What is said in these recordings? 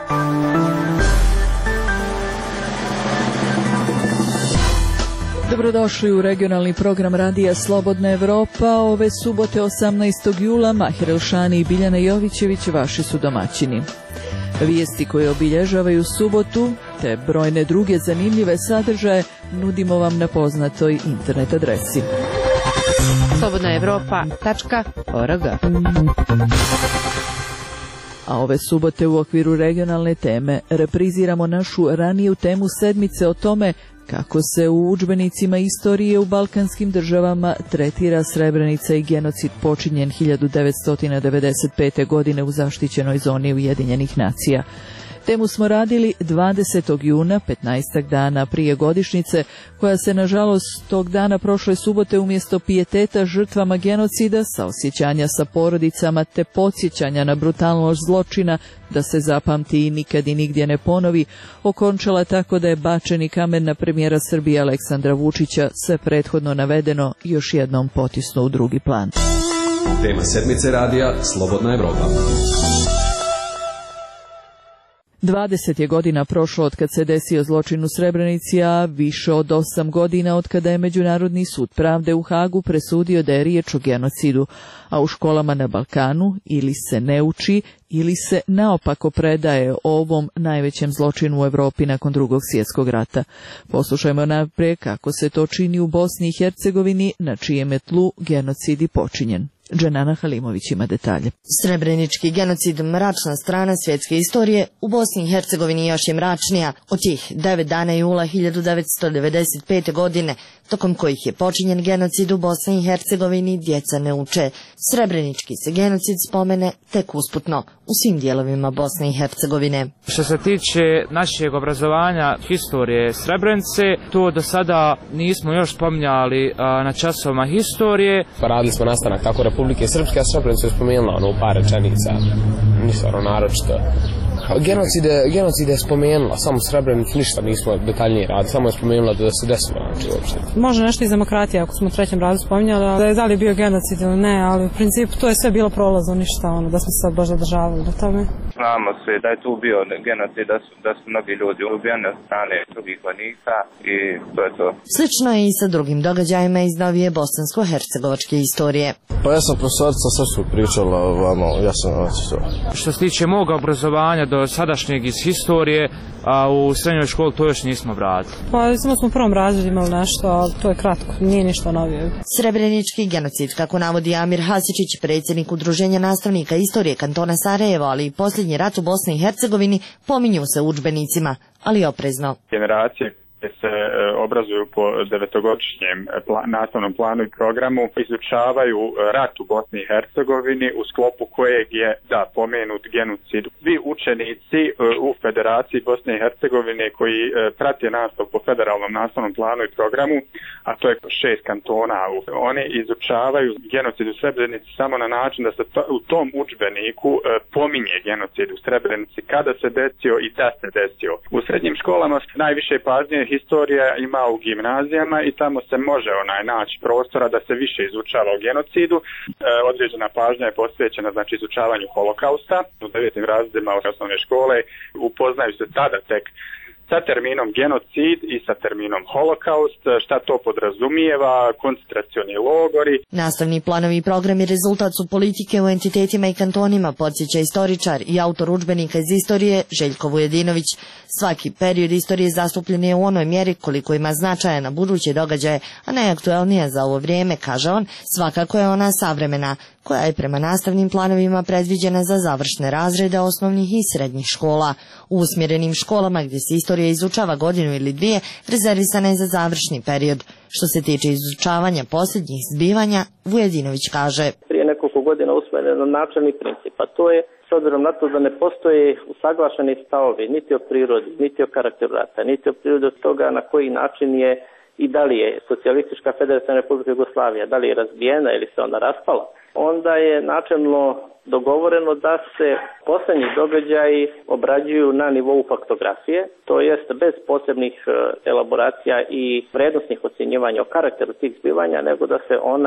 Dobrodošli u regionalni program Radija Slobodna Evropa. Ove subote 18. jula Mahir Elšani i Biljana Jovićević vaši su domaćini. Vijesti koje obilježavaju subotu te brojne druge zanimljive sadržaje nudimo vam na poznatoj internet adresi slobodnaevropa.org. A ove subote u okviru regionalne teme repriziramo našu raniju temu sedmice o tome kako se u udžbenicima istorije u balkanskim državama tretira Srebrenica i genocid počinjen 1995. godine u zaštićenoj zoni Ujedinjenih nacija. Temu smo radili 20. juna, 15 dana prije godišnjice, koja se nažalost tog dana prošle subote umjesto pijeteta žrtvama genocida, saosjećanja sa porodicama te podsjećanja na brutalnost zločina da se zapamti i nikad i nigdje ne ponovi, okončala tako da je bačeni kamen na premijera Srbije Aleksandra Vučića, sve prethodno navedeno, još jednom potisnuo u drugi plan. Tema sedmice radija Slobodna Evropa. 20 je godina prošlo od kad se desio zločin u Srebrenici, a više od 8 godina od kada je Međunarodni sud pravde u Hagu presudio da je riječ o genocidu, a u školama na Balkanu ili se ne uči ili se naopako predaje o ovom najvećem zločinu u Europi nakon Drugog svjetskog rata. Poslušajmo naprijed kako se to čini u Bosni i Hercegovini, na čijem je tlu genocid i počinjen. Dženana Halimović ima detalje. Srebrenički genocid, mračna strana svjetske istorije, u Bosni i Hercegovini još je mračnija od tih 9 dana jula 1995. godine, tokom kojih je počinjen genocid u Bosni i Hercegovini, djeca ne uče. Srebrenički se genocid spomene tek usputno u svim dijelovima Bosne i Hercegovine. Što se tiče našeg obrazovanja historije Srebrenice, to do sada nismo još spominjali na časovima historije. Radili smo nastanak tako Republike Srpske, a Srebrenicu je spomenula u par rečenica, ništa naročito. Genocid je spomenula, samo Srebrenicu ništa nismo detaljnije radili, samo je spomenula da se desilo, znači uopšte. Može nešto iz demokratije, ako smo u trećem radu spominjali, ali da li je bio genocid ili ne, ali u principu to je sve bilo prolazno, ništa da smo se sad baš zadržavali do tome. Znamo se da je tu bio genocid, da su mnogi ljudi ubijeni od strane drugih vojnika i to je to. Slično je i sa drugim događajima iz novije bosansko-hercegovačke istorije. Pa ja sam profesorica srpskog pričala vama, ja sam to. Što se tiče mog obrazovanja do sadašnjeg iz historije, a u srednjoj školi to još nismo vratili. Pa samo smo u prvom razredu imali nešto, ali to je kratko, nije ništa novije. Srebrenički genocid, kako navodi Amir Hasičić, predsjednik Udruženja nastavnika istorije kantona Sarajevo, ali i posljednji rat u Bosni i Hercegovini, pominju se u udžbenicima, ali oprezno. Generacije koje se obrazuju po devetogodišnjem nastavnom planu i programu izučavaju rat u Bosni i Hercegovini u sklopu kojeg je pomenut genocid. Svi učenici u Federaciji Bosne i Hercegovine koji prate nastavu po federalnom nastavnom planu i programu, a to je 6 kantona, oni izučavaju genocid u Srebrenici samo na način da se u tom udžbeniku pominje genocid u Srebrenici, kada se desio i da se desio. U srednjim školama najviše pažnje historija ima u gimnazijama i tamo se može naći prostora da se više izučava o genocidu. Određena pažnja je posvećena izučavanju holokausta. U 9. razredima osnovne škole upoznaju se tada tek sa terminom genocid i sa terminom holokaust, šta to podrazumijeva, koncentracioni logori. Nastavni planovi i programi rezultat su politike u entitetima i kantonima, podsjeća istoričar i autor udžbenika iz istorije Željko Vujedinović. Svaki period istorije zastupljen je u onoj mjeri koliko ima značaja na buduće događaje, a najaktuelnija za ovo vrijeme, kaže on, svakako je ona savremena, koja je prema nastavnim planovima predviđena za završne razrede osnovnih i srednjih škola. U usmjerenim školama gdje se istorija izučava godinu ili dvije, rezervisana je za završni period. Što se tiče izučavanja posljednjih zbivanja, Vujedinović kaže: Prije nekoliko godina usmjereno načelni princip, a to je s obzirom na to da ne postoje usaglašeni stavovi niti o prirodi, niti o karakteru rata, niti o prirodi od toga na koji način je i da li je Socijalistička federativna Republika Jugoslavija, da li je razbijena ili se ona raspala, onda je načelno dogovoreno da se posljednji događaji obrađuju na nivou faktografije, to jest bez posebnih elaboracija i vrednostnih ocjenjivanja o karakteru tih zbivanja, nego da se ona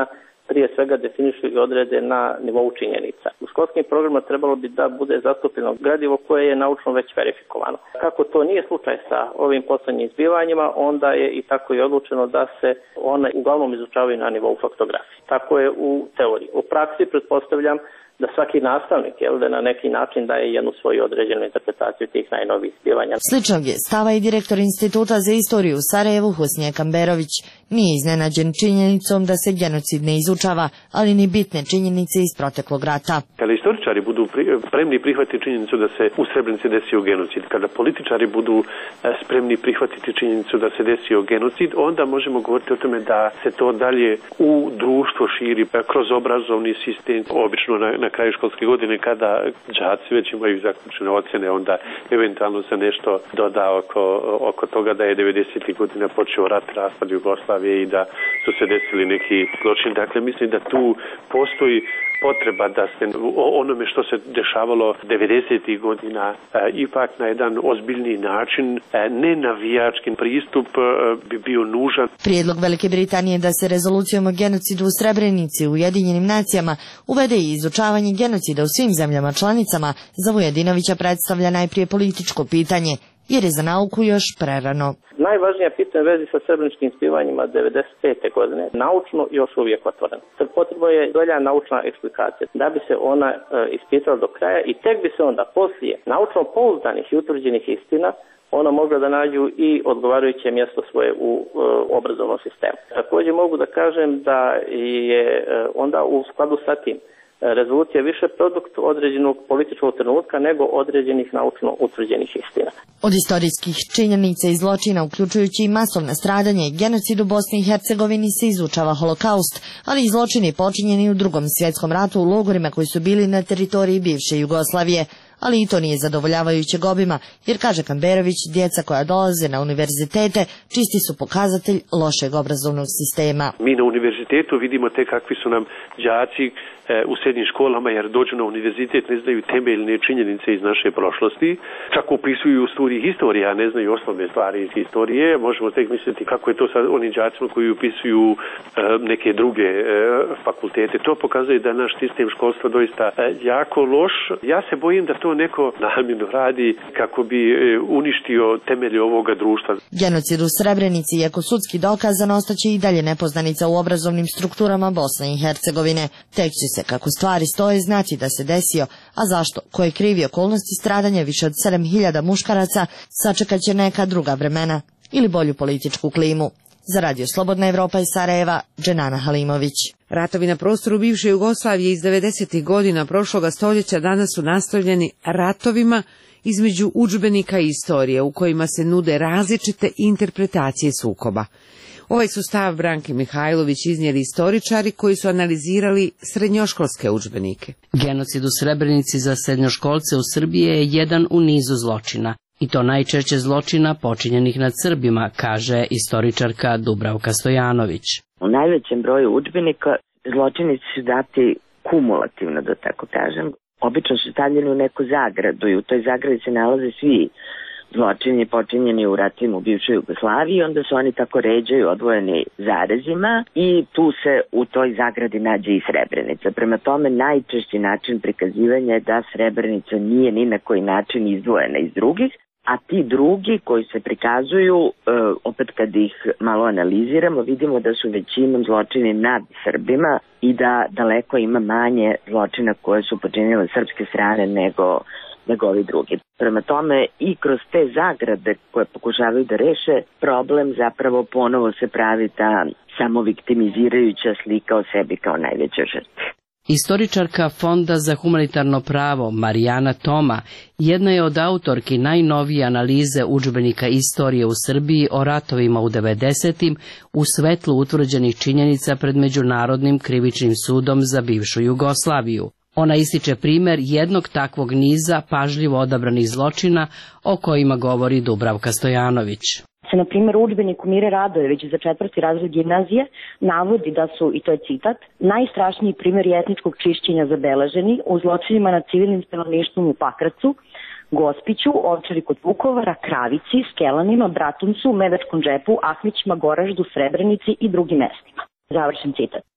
prije svega definišu i odrede na nivou činjenica. U školskim programima trebalo bi da bude zastupljeno gradivo koje je naučno već verifikovano. Kako to nije slučaj sa ovim poslednjim zbivanjima, onda je i tako i odlučeno da se one uglavnom izučavaju na nivou faktografije. Tako je u teoriji. U praksi pretpostavljam da svaki nastavnik da na neki način daje jednu svoju određenu interpretaciju tih najnovijih zbivanja. Sličnog je stava i direktor Instituta za istoriju u Sarajevu Husnije Kamberović. Nije iznenađen činjenicom da se genocid ne izučava, ali ni bitne činjenice iz proteklog rata. Kada istoričari budu spremni prihvatiti činjenicu da se u Srebrenici desio genocid, kada političari budu spremni prihvatiti činjenicu da se desio genocid, onda možemo govoriti o tome da se to dalje u društvo širi kroz obrazovni sistem, obično na kraju školske godine kada đaci već imaju zaključene ocjene, onda eventualno se nešto doda oko toga da je 90. godina počeo rat, raspad Jugoslavije i da su se desili neki zločini. Dakle, mislim da tu postoji potreba da se onome što se dešavalo 90. godina ipak na jedan ozbiljniji način, ne navijački pristup bi bio nužan. Prijedlog Velike Britanije da se rezolucijom o genocidu u Srebrenici u Ujedinjenim nacijama uvede i izučavanje genocida u svim zemljama članicama za Vujadinovića predstavlja najprije političko pitanje, jer je za nauku još prerano. Najvažnija pitanja u vezi sa srebreničkim zbivanjima 95. godine naučno još uvijek otvorena. Potrebno je dolja naučna eksplikacija da bi se ona ispitala do kraja i tek bi se onda poslije naučno pouzdanih i utvrđenih istina ona mogla da nađu i odgovarajuće mjesto svoje u obrazovnom sistemu. Također mogu da kažem da je onda u skladu sa tim rezolucija više produkt određenog političkog trenutka nego određenih naučno utvrđenih istina. Od istorijskih činjenica i zločina, uključujući i masovna stradanja i genocid u Bosni i Hercegovini, se izučava holokaust, ali i zločini počinjeni u Drugom svjetskom ratu u logorima koji su bili na teritoriji bivše Jugoslavije. Ali i to nije zadovoljavajućeg obima, jer, kaže Kamberović, djeca koja dolaze na univerzitete čisti su pokazatelj lošeg obrazovnog sistema. Mi na univerzitetu vidimo te kakvi su nam đaci u srednjim školama, jer dođu na univerzitet, ne znaju temeljne činjenice iz naše prošlosti, čak upisuju studij historije, a ne znaju osnovne stvari iz historije. Možemo tek misliti kako je to sa onim đacima koji upisuju neke druge fakultete. To pokazuje da naš sistem školstva doista jako loš. Ja se bojim da to neko namjerno radi kako bi uništio temelje ovoga društva. Genocid u Srebrenici, iako sudski dokazan, ostaće i dalje nepoznanica u obrazovnim strukturama Bosne i Hercegovine. Tek će se, kako stvari stoje, znati da se desio, a zašto, ko je krivi okolnosti stradanja više od 7.000 muškaraca, sačekat će neka druga vremena ili bolju političku klimu. Za Radio Slobodna Evropa iz Sarajeva, Dženana Halimović. Ratovi na prostoru bivše Jugoslavije iz 90. godina prošloga stoljeća danas su nastavljeni ratovima između udžbenika i istorije u kojima se nude različite interpretacije sukoba. Ovaj su stav Branke Mihajlović iznijeli istoričari koji su analizirali srednjoškolske udžbenike. Genocid u Srebrenici za srednjoškolce u Srbiji je jedan u nizu zločina. I to najčešće zločina počinjenih nad Srbima, kaže istoričarka Dubravka Stojanović. U najvećem broju udžbenika zločini su dati kumulativno, da tako kažem. Obično su stavljeni u neku zagradu i u toj zagradi se nalaze svi zločini počinjeni u ratovima u bivšoj Jugoslaviji, onda se oni tako ređaju odvojeni zarezima i tu se u toj zagradi nađe i Srebrenica. Prema tome, najčešći način prikazivanja je da Srebrenica nije ni na koji način izdvojena iz drugih, a ti drugi koji se prikazuju, opet kad ih malo analiziramo, vidimo da su većinom zločini nad Srbima i da daleko ima manje zločina koje su počinile srpske strane nego ovi drugi. Prema tome i kroz te zagrade koje pokušavaju da reše problem, zapravo ponovo se pravi ta samoviktimizirajuća slika o sebi kao najvećoj žrtvi. Istoričarka Fonda za humanitarno pravo Marijana Toma jedna je od autorki najnovije analize udžbenika istorije u Srbiji o ratovima u 90. u svetlu utvrđenih činjenica pred Međunarodnim krivičnim sudom za bivšu Jugoslaviju. Ona ističe primjer jednog takvog niza pažljivo odabranih zločina o kojima govori Dubravka Stojanović. Se, na primjer, u udžbeniku Mire Radojević za 4. razred gimnazije navodi da su, i to je citat, najstrašniji primjer etničkog čišćenja zabeleženi u zločinima nad civilnim stanovništvom u Pakracu, Gospiću, Ovčari kod Vukovara, Kravici, Skelanima, Bratuncu, Medačkom džepu, Ahmićima, Goraždu, Srebrenici i drugim mestima. Završen citat.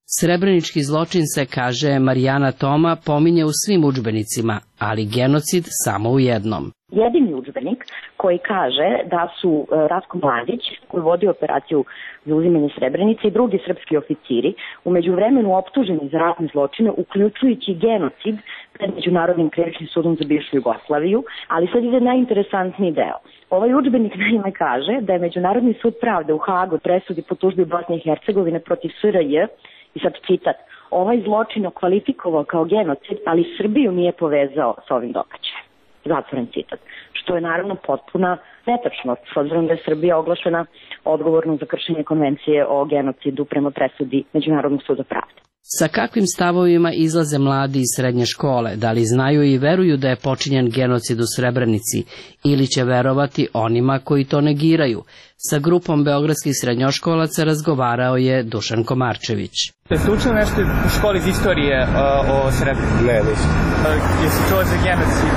Srebrenički zločin se, kaže Marijana Toma, pominje u svim udžbenicima, ali genocid samo u jednom. Jedini udžbenik koji kaže da su Ratko Mladić, koji vodi operaciju za uzimanje Srebrenice, i drugi srpski oficiri u međuvremenu optuženi za ratne zločine, uključujući genocid pred Međunarodnim krivičnim sudom za bivšu Jugoslaviju, ali sad ide najinteresantniji deo. Ovaj udžbenik naime kaže da je Međunarodni sud pravde u Hagu presudi po tužbi Bosne i Hercegovine protiv SRJ, i sad citat, ovaj zločin okvalifikovao kao genocid, ali Srbiju nije povezao s ovim događajem. Zatvoren citat. Što je naravno potpuna netačnost, s obzirom da je Srbija oglašena odgovornom za kršenje konvencije o genocidu prema presudi Međunarodnog suda pravde. Sa kakvim stavovima izlaze mladi iz srednje škole? Da li znaju i veruju da je počinjen genocid u Srebrenici ili će verovati onima koji to negiraju? Sa grupom beogradskih srednjoškolaca razgovarao je Dušan Komarčević. Jeste učili nešto u školi iz istorije o Srebrenici? Ne, nisam. Jesi čuo za genocid?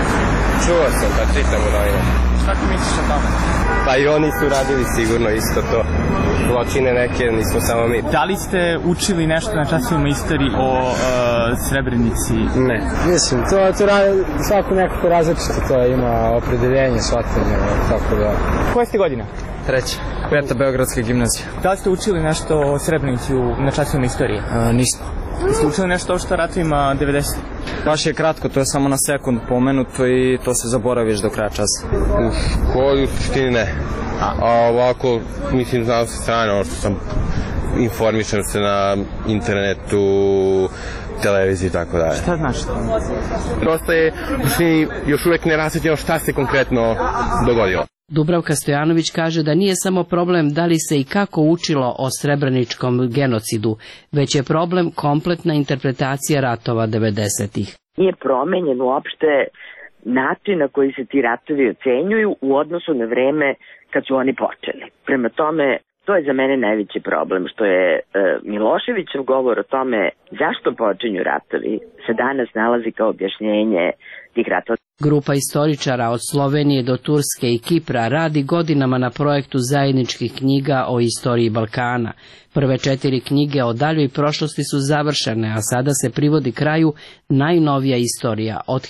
Čuo sam, pa čitam u novinama. Šta ti misliš o tome? Pa i oni su radili sigurno isto to. Zločine neke, nismo samo mi. Da li ste učili nešto na časovima istoriji o Srebrenici? Ne. Mislim, to svako nekako različito, to ima opredeljenje, shvatanje, tako da... Koje ste godina? 3. 5. Beogradska gimnazija. Da li ste učili nešto o Srebrenici na časovima istorije? Nismo. Ste učili nešto što ratovima 90? Baš je kratko, to je samo na sekund pomenuto i to se zaboraviš do kraja časa. U školi u suštini ne. A ovako, mislim, znam sa strane, ono što sam informišem se na internetu, televiziji i tako dalje. Šta znači to? Prosto je još uvek nerasvetljenje šta se konkretno dogodilo. Dubravka Stojanović kaže da nije samo problem da li se i kako učilo o srebreničkom genocidu, već je problem kompletna interpretacija ratova 90-ih. Nije promenjen uopšte način na koji se ti ratovi ocenjuju u odnosu na vreme kad su oni počeli. Prema tome, to je za mene najveći problem, što je Miloševićev govor o tome zašto počinju ratovi se danas nalazi kao objašnjenje tih ratova. Grupa istoričara od Slovenije do Turske i Kipra radi godinama na projektu zajedničkih knjiga o istoriji Balkana. Prve 4 knjige o daljoj prošlosti su završene, a sada se privodi kraju najnovija istorija od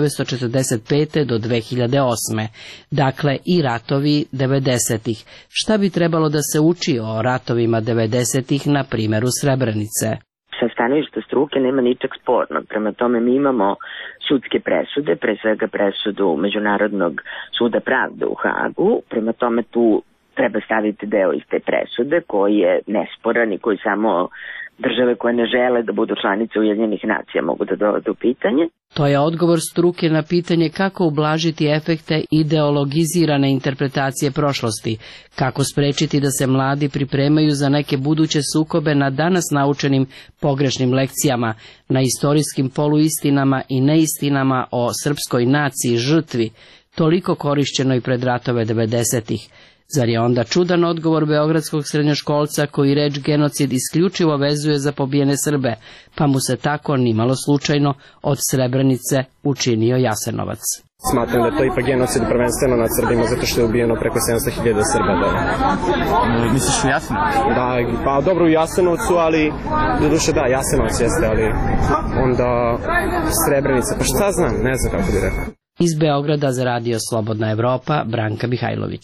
1945. do 2008. Dakle, i ratovi 90-ih. Šta bi trebalo da se uči o ratovima 90-ih na primjeru Srebrenice? Sa stanovišta struke nema ničeg spornog. Prema tome mi imamo sudske presude, pre svega presudu Međunarodnog suda pravde u Hagu. Prema tome tu treba staviti deo iz te presude koji je nesporan i koji samo države koje ne žele da budu članice Ujedinjenih nacija mogu da dovode u pitanje. To je odgovor struke na pitanje kako ublažiti efekte ideologizirane interpretacije prošlosti, kako sprečiti da se mladi pripremaju za neke buduće sukobe na danas naučenim pogrešnim lekcijama, na istorijskim poluistinama i neistinama o srpskoj naciji žrtvi, toliko korišćenoj pred ratove 90-ih. Zar je onda čudan odgovor beogradskog srednjoškolca koji reč genocid isključivo vezuje za pobijene Srbe, pa mu se tako nimalo slučajno od Srebrenice učinio Jasenovac? Smatram da je to ipak genocid prvenstveno nad Srbima zato što je ubijeno preko 700.000 Srba. Misliš u Jasenovcu? Da, pa dobro u Jasenovcu, ali doduše da, Jasenovac jeste, ali onda Srebrenica, pa šta znam, ne znam kako bi rekao. Iz Beograda za Radio Slobodna Evropa, Branka Mihajlović.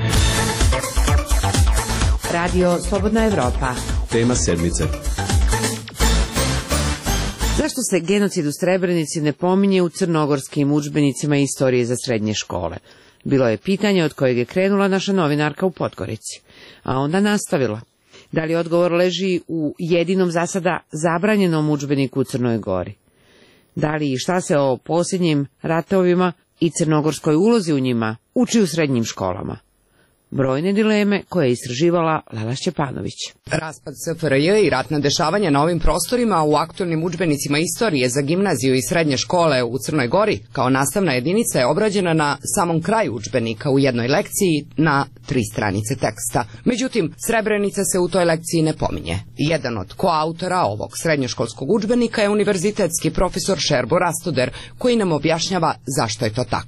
Radio Slobodna Evropa. Tema sedmice. Zašto se genocid u Srebrenici ne pominje u crnogorskim udžbenicima istorije za srednje škole? Bilo je pitanje od kojeg je krenula naša novinarka u Podgorici, a onda nastavila. Da li odgovor leži u jedinom za sada zabranjenom udžbeniku u Crnoj Gori? Da li i šta se o posljednjim ratovima i crnogorskoj ulozi u njima uči u srednjim školama? Brojne dileme koje je istraživala Lela Šćepanović. Raspad SFRJ i ratna dešavanja na ovim prostorima u aktualnim udžbenicima istorije za gimnaziju i srednje škole u Crnoj Gori kao nastavna jedinica je obrađena na samom kraju udžbenika u jednoj lekciji na 3 stranice teksta. Međutim, Srebrenica se u toj lekciji ne pominje. Jedan od koautora ovog srednjoškolskog udžbenika je univerzitetski profesor Šerbo Rastoder, koji nam objašnjava zašto je to tako.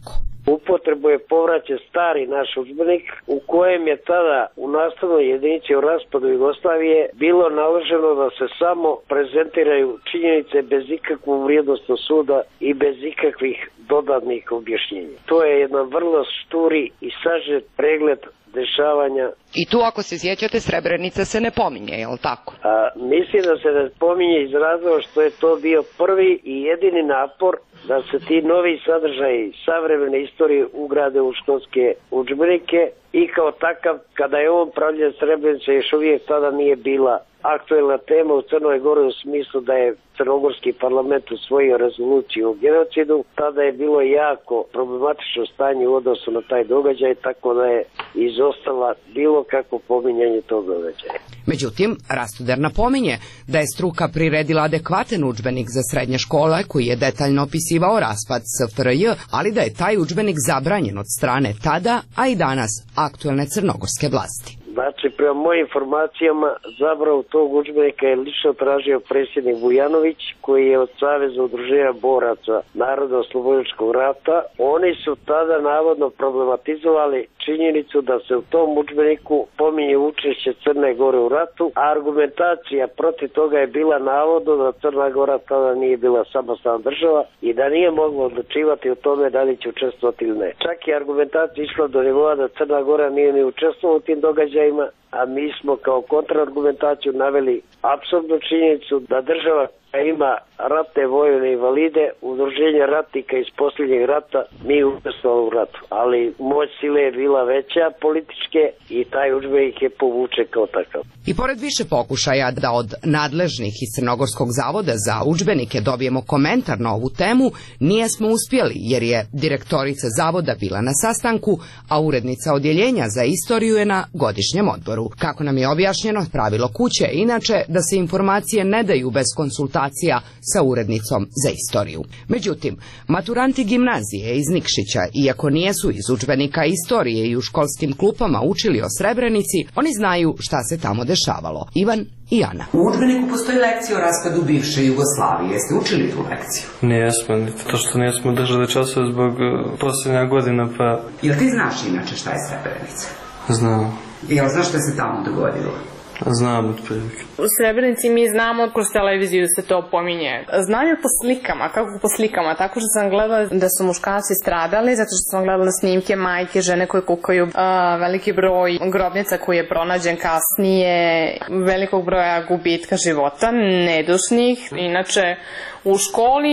upotrebu je povraćen stari naš udžbenik u kojem je tada u nastavnoj jedinici o raspadu Jugoslavije bilo naloženo da se samo prezentiraju činjenice bez ikakvog vrijednosnog suda i bez ikakvih dodatnih objašnjenja. To je jedan vrlo šturi i sažet pregled dešavanja. I tu, ako se sjećate, Srebrenica se ne pominje, je li tako? Mislim da se ne pominje iz razloga što je to bio prvi i jedini napor da se ti novi sadržaji savremene istorije ugrade u školske udžbenike i kao takav, kada je on pravljen, Srebrenica još uvijek tada nije bila aktuelna tema u Crnoj Gori u smislu da je crnogorski parlament usvojio rezoluciju o genocidu. Tada je bilo jako problematično stanje u odnosu na taj događaj, tako da je izostala bilo kakvo pominjanje tog događaja. Međutim, Rastuder napominje da je struka priredila adekvatan udžbenik za srednje škole koji je detaljno opisivao raspad SFRJ, ali da je taj udžbenik zabranjen od strane tada, a i danas aktuelne crnogorske vlasti. Znači, prema mojim informacijama, zabravu tog udžbenika je lično tražio predsjednik Vujanović, koji je od Saveza udruženja boraca Narodno-oslobodilačkog rata. Oni su tada navodno problematizovali činjenicu da se u tom udžbeniku pominje učešće Crne Gore u ratu, a argumentacija protiv toga je bila navodno da Crna Gora tada nije bila samostalna država i da nije mogla odlučivati o tome da li će učestvovati ili ne. Čak i argumentacija išla do nivoa da Crna Gora nije ni učestvovala u tim događajima, a mi smo kao kontraargumentaciju naveli apsolutnu činjenicu da država ima ratne vojne invalide, udruženje ratnika iz posljednjeg rata, mi učestvovali u ratu. Ali moć sile je bila veća političke i taj udžbenik je povučen kao takav. I pored više pokušaja da od nadležnih iz Crnogorskog zavoda za udžbenike dobijemo komentar na ovu temu, nismo uspjeli jer je direktorica zavoda bila na sastanku, a urednica odjeljenja za istoriju je na godišnjem odboru. Kako nam je objašnjeno, pravilo kuće inače da se informacije ne daju bez konsultacija sa urednicom za istoriju. Međutim, maturanti gimnazije iz Nikšića, iako nijesu iz udžbenika istorije i u školskim klupama učili o Srebrenici, oni znaju šta se tamo dešavalo. Ivan i Ana. U udžbeniku postoji lekcija o raspadu bivše Jugoslavije. Jeste učili tu lekciju? Nijesmo, to što nismo držali časove zbog posljednja godina, pa... Jel ti znaš inače šta je Srebrenica? Znam. Jel znaš šta se tamo dogodilo? Znam otprilike. U Srebrenici mi znamo kroz televiziju se to pominje. Znam je po slikama, kako po slikama, tako što sam gledala da su muškarci stradali, zato što sam gledala snimke majke, žene koje kukaju, veliki broj grobnica koji je pronađen kasnije, velikog broja gubitka života, nedušnih, inače u školi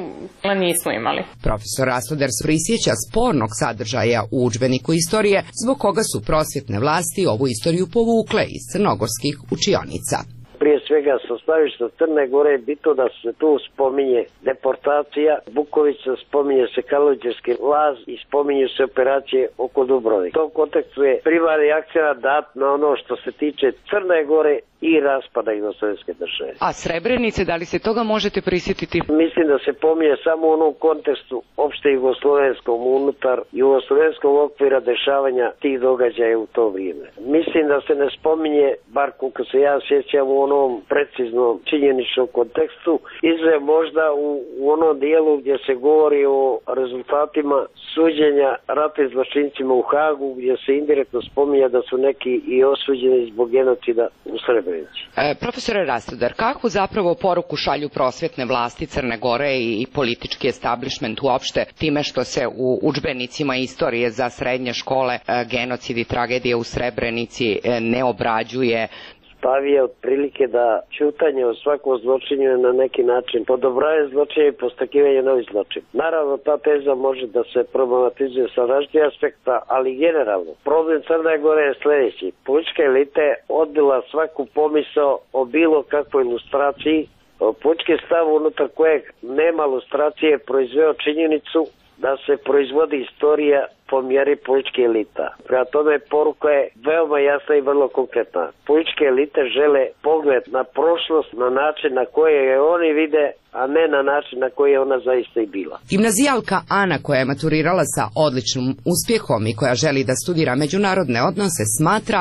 nismo imali. Profesor Rastuder prisjeća spornog sadržaja u udžbeniku istorije, zbog koga su prosvjetne vlasti ovu istoriju povukle iz crnogorskih učionica. Prije svega sa stavišta Crne Gore je bitno da se tu spominje deportacija, Bukovica, spominje se Kaluđerski laz i spominje se operacije oko Dubrovnika. U tom kontekstu je primarni akcenat dat na ono što se tiče Crne Gore i raspada Jugoslavijske države. A Srebrenice, da li se toga možete prisjetiti? Mislim da se pominje samo u onom kontekstu opšte jugoslovenskom, unutar jugoslovenskog okvira dešavanja tih događaja u to vrijeme. Mislim da se ne spominje, bar koliko se ja sjećam, u onom preciznom činjeničnom kontekstu, izve možda u onom dijelu gdje se govori o rezultatima suđenja ratnim zločincima u Hagu, gdje se indirektno spominje da su neki i osuđeni zbog genocida u Srebrenici. Profesore Rastuder, kakvu zapravo poruku šalju prosvjetne vlasti Crne Gore i politički establishment uopšte time što se u udžbenicima istorije za srednje škole genocid i tragedije u Srebrenici ne obrađuje? Stav je otprilike da ćutanje o svakom zločinu je na neki način podobravanje zločina i postakivanje novih zločina. Naravno, ta teza može da se problematizuje sa različitih aspekta, ali generalno. Problem Crne Gore je sljedeći. Politička elita je odbila svaku pomisao o bilo kakvoj ilustraciji. Politički stav unutar kojeg nema ilustracije proizveo činjenicu da se proizvodi istorija po mjeri političke elita. Prema tome poruka je veoma jasna i vrlo konkretna. Političke elite žele pogled na prošlost na način na koji je oni vide, a ne na način na koji je ona zaista i bila. Gimnazijalka Ana, koja je maturirala sa odličnim uspjehom i koja želi da studira međunarodne odnose, smatra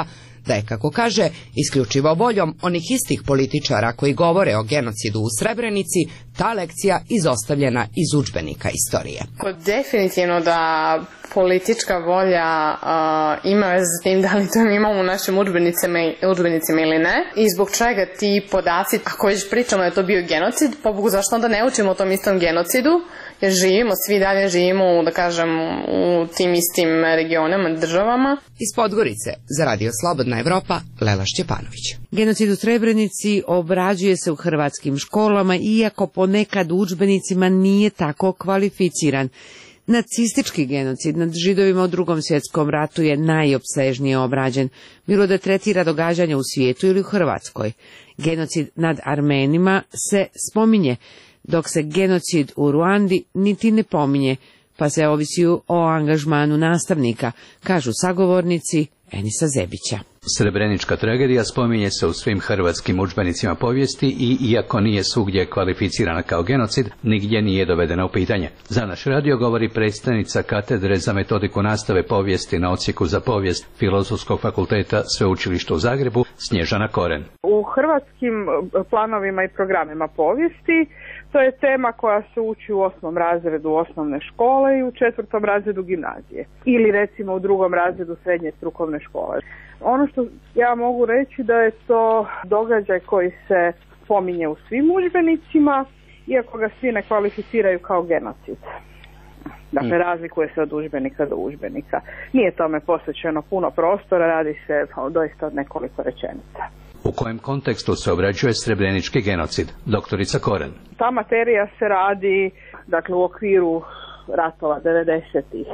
da je, kako kaže, isključivo voljom onih istih političara koji govore o genocidu u Srebrenici, ta lekcija izostavljena iz udžbenika istorije. Definitivno da politička volja ima veze s tim da li to imamo u našim udžbenicima ili ne i zbog čega ti podaci, ako već pričamo da je to bio genocid, pa Bogu zašto onda ne učimo o tom istom genocidu, jer živimo, svi dalje živimo, da kažem, u tim istim regionama, državama. Iz Podgorice, za Radio Slobodna Evropa, Lela Šćepanović. Genocid u Srebrenici obrađuje se u hrvatskim školama, iako ponekad u udžbenicima nije tako kvalificiran. Nacistički genocid nad Židovima u Drugom svjetskom ratu je najopsežnije obrađen, bilo da tretira događanja u svijetu ili u Hrvatskoj. Genocid nad Armenima se spominje, dok se genocid u Ruandi niti ne pominje, pa se ovisi o angažmanu nastavnika, kažu sagovornici Enisa Zebića. Srebrenička tragedija spominje se u svim hrvatskim udžbenicima povijesti i iako nije svugdje kvalificirana kao genocid, nigdje nije dovedena u pitanje. Za naš radio govori predstavnica katedre za metodiku nastave povijesti na odsjeku za povijest Filozofskog fakulteta Sveučilišta u Zagrebu, Snježana Koren. U hrvatskim planovima i programima povijesti to je tema koja se uči u 8. razredu osnovne škole i u 4. razredu gimnazije ili recimo u 2. razredu srednje strukovne škole. Ono što ja mogu reći da je to događaj koji se spominje u svim udžbenicima, iako ga svi ne kvalificiraju kao genocid. Dakle, razlikuje se od udžbenika do udžbenika. Nije tome posvećeno puno prostora, radi se doista od nekoliko rečenica. U kojem kontekstu se obrađuje srebrenički genocid? Doktorica Koren. Ta materija se radi, dakle, u okviru ratova 90-ih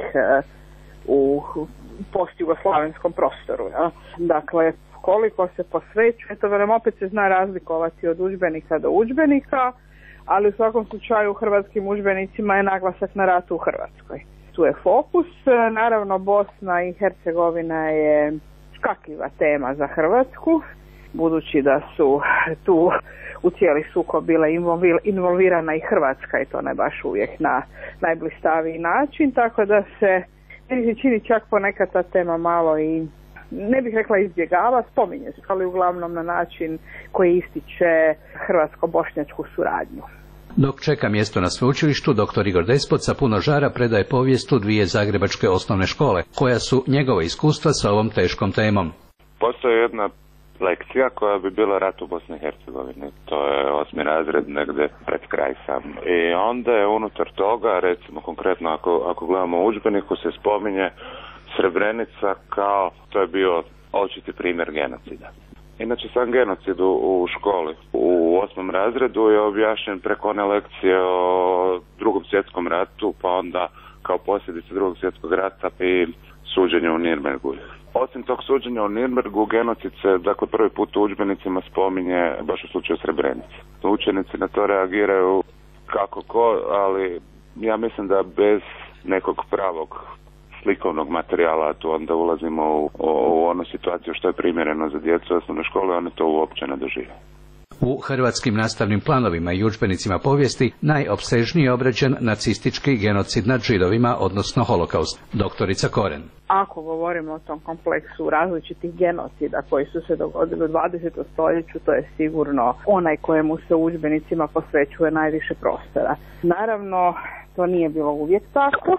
u postjugoslavenskom prostoru. Ja? Dakle, koliko se posvećuje, to velim opet se zna razlikovati od udžbenika do udžbenika, ali u svakom slučaju u hrvatskim udžbenicima je naglasak na ratu u Hrvatskoj. Tu je fokus, naravno Bosna i Hercegovina je škakljiva tema za Hrvatsku, budući da su tu u cijeli sukob bila involvirana i Hrvatska i to ne baš uvijek na najblistaviji način, tako da se čini čak ponekad ta tema malo i, ne bih rekla izbjegava, spominje se, ali uglavnom na način koji ističe hrvatsko-bošnjačku suradnju. Dok čeka mjesto na sveučilištu, dr. Igor Despot sa puno žara predaje povijest u 2 zagrebačke osnovne škole. Koja su njegova iskustva sa ovom teškom temom? Postoji jedna lekcija koja bi bila rat u Bosni i Hercegovini. To je 8. razred negdje pred kraj sam. I onda je unutar toga, recimo konkretno ako gledamo u udžbeniku, se spominje Srebrenica kao to je bio očiti primjer genocida. Inače sam genocid u školi u 8. razredu je objašnjen preko one lekcije o Drugom svjetskom ratu, pa onda kao posljedice Drugog svjetskog rata i suđenje u Nirnbergu. Osim tog suđenja u Nirnbergu, genocid se, dakle, prvi put u udžbenicima spominje baš u slučaju Srebrenice. Učenici na to reagiraju kako ko, ali ja mislim da bez nekog pravog slikovnog materijala tu onda ulazimo u onu situaciju što je primjereno za djecu osnovne škole, one to uopće ne dožive. U hrvatskim nastavnim planovima i udžbenicima povijesti najopsežnije je obrađen nacistički genocid nad Židovima, odnosno holokaust. Doktorica Koren. Ako govorimo o tom kompleksu različitih genocida koji su se dogodili u 20. stoljeću, to je sigurno onaj kojemu se u udžbenicima posvećuje najviše prostora. Naravno, to nije bilo uvijek tako.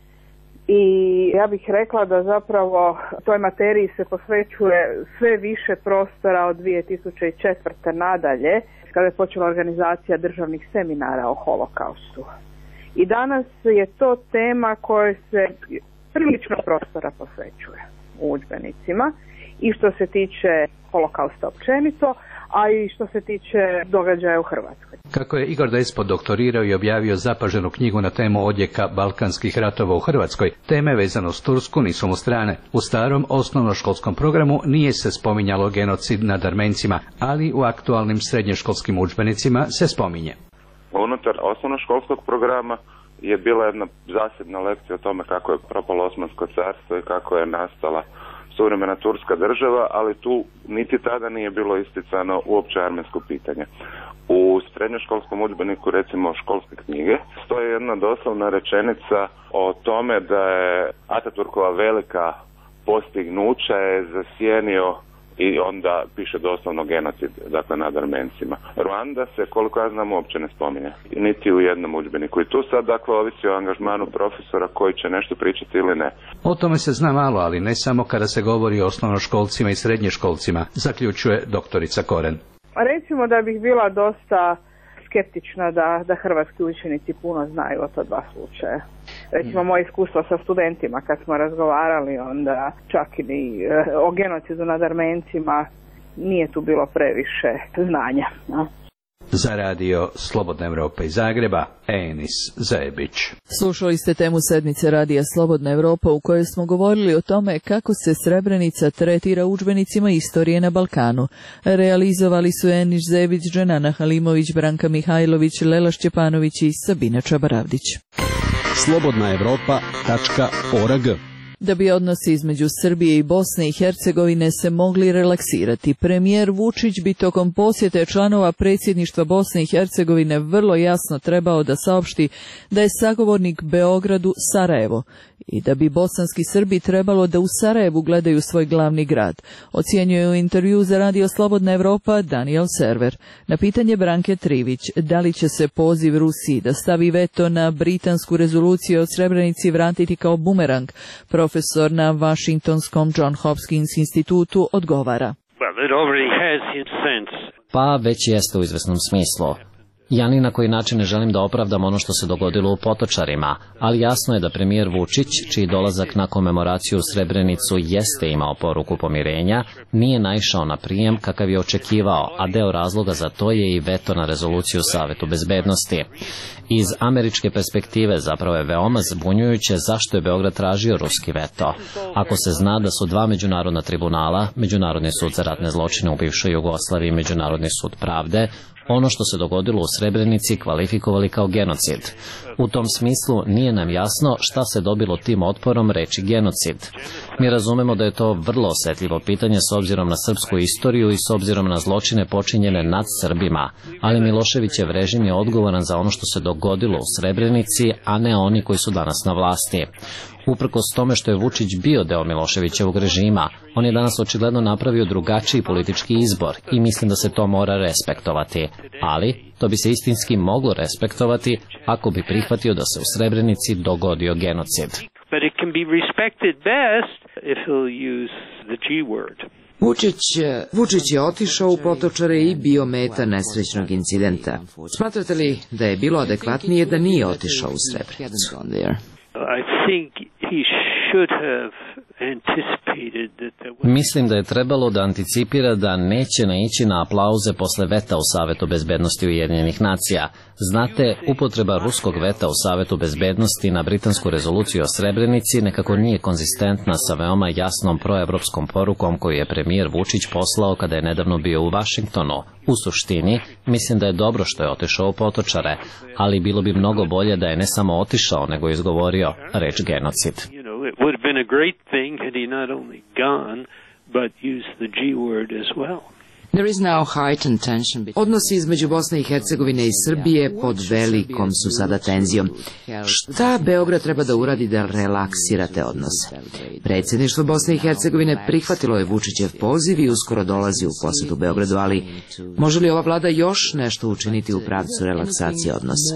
I ja bih rekla da zapravo toj materiji se posvećuje sve više prostora od 2004. nadalje, kada je počela organizacija državnih seminara o holokaustu. I danas je to tema kojoj se prilično prostora posvećuje u udžbenicima i što se tiče holokausta općenito, a i što se tiče događaja u Hrvatskoj. Kako je Igor Despot doktorirao i objavio zapaženu knjigu na temu odjeka balkanskih ratova u Hrvatskoj, teme vezano s Tursku nisu mu strane. U starom osnovnoškolskom programu nije se spominjalo genocid nad Armencima, ali u aktualnim srednjoškolskim udžbenicima se spominje. Unutar osnovnoškolskog programa je bila jedna zasebna lekcija o tome kako je propalo Osmansko carstvo i kako je nastala suvremena turska država, ali tu niti tada nije bilo isticano uopće armensko pitanje. U srednjoškolskom udžbeniku, recimo školske knjige, stoji jedna doslovna rečenica o tome da je Ataturkova velika postignuća je zasjenio i onda piše doslovno genocid, dakle nad Armencima. Ruanda se, koliko ja znam, uopće ne spominje, niti u jednom udžbeniku. I tu sad, dakle, ovisi o angažmanu profesora koji će nešto pričati ili ne. O tome se zna malo, ali ne samo kada se govori o osnovnoškolcima i srednješkolcima, zaključuje doktorica Koren. Recimo da bih bila dosta skeptična da hrvatski učenici puno znaju o to dva slučaja. Recimo moje iskustvo sa studentima kad smo razgovarali, onda čak i o genocidu nad Armencima nije tu bilo previše znanja. No? Za radio Slobodna Evropa iz Zagreba, Enis Zajebić. Slušali ste temu sedmice radija Slobodna Evropa u kojoj smo govorili o tome kako se Srebrenica tretira u udžbenicima istorije na Balkanu. Realizovali su Enis Zajebić, Dženana Halimović, Branka Mihajlović, Lela Šćepanović i Sabina Čabaravdić. slobodnaevropa.org. Da bi odnosi između Srbije i Bosne i Hercegovine se mogli relaksirati, premijer Vučić bi tokom posjete članova predsjedništva Bosne i Hercegovine vrlo jasno trebao da saopšti da je sagovornik Beogradu Sarajevo i da bi bosanski Srbi trebalo da u Sarajevu gledaju svoj glavni grad, ocjenjuje u intervju za radio Slobodna Evropa Daniel Server. Na pitanje Branke Trivić, da li će se poziv Rusiji da stavi veto na britansku rezoluciju o Srebrenici vratiti kao bumerang, profesor na Washingtonskom John Hopkins institutu odgovara. Pa već jeste u izvesnom smislu. Ja ni na koji način ne želim da opravdam ono što se dogodilo u Potočarima, ali jasno je da premijer Vučić, čiji dolazak na komemoraciju u Srebrenicu jeste imao poruku pomirenja, nije naišao na prijem kakav je očekivao, a deo razloga za to je i veto na rezoluciju Savetu bezbednosti. Iz američke perspektive zapravo je veoma zbunjujuće zašto je Beograd tražio ruski veto. Ako se zna da su dva međunarodna tribunala, Međunarodni sud za ratne zločine u bivšoj Jugoslaviji i Međunarodni sud pravde, ono što se dogodilo u Srebrenici kvalifikovali kao genocid. U tom smislu nije nam jasno šta se dobilo tim otporom reči genocid. Mi razumemo da je to vrlo osetljivo pitanje s obzirom na srpsku istoriju i s obzirom na zločine počinjene nad Srbima, ali Miloševićev režim je odgovoran za ono što se dogodilo u Srebrenici, a ne oni koji su danas na vlasti. Uprkos tome što je Vučić bio deo Miloševićevog režima, on je danas očigledno napravio drugačiji politički izbor i mislim da se to mora respektovati. Ali to bi se istinski moglo respektovati ako bi prihvatio da se u Srebrenici dogodio genocid. Vučić je otišao u Potočare i bio meta nesrećnog incidenta. Smatrate li da je bilo adekvatnije da nije otišao u Srebrenicu? Mislim da je trebalo da anticipira da neće naići na aplauze posle veta u Savetu bezbednosti Ujedinjenih nacija. Znate, upotreba ruskog veta u Savetu bezbednosti na britansku rezoluciju o Srebrenici nekako nije konzistentna sa veoma jasnom proevropskom porukom koju je premijer Vučić poslao kada je nedavno bio u Vašingtonu. U suštini, mislim da je dobro što je otišao u Potočare, ali bilo bi mnogo bolje da je ne samo otišao, nego izgovorio reč genocid. It would have been a great thing had he not only gone, but used the G word as well. Odnosi između Bosne i Hercegovine i Srbije pod velikom su sada tenzijom. Šta Beograd treba da uradi da relaksira te odnose? Predsjedništvo Bosne i Hercegovine prihvatilo je Vučićev poziv i uskoro dolazi u posjetu Beogradu, ali može li ova vlada još nešto učiniti u pravcu relaksacije odnosa?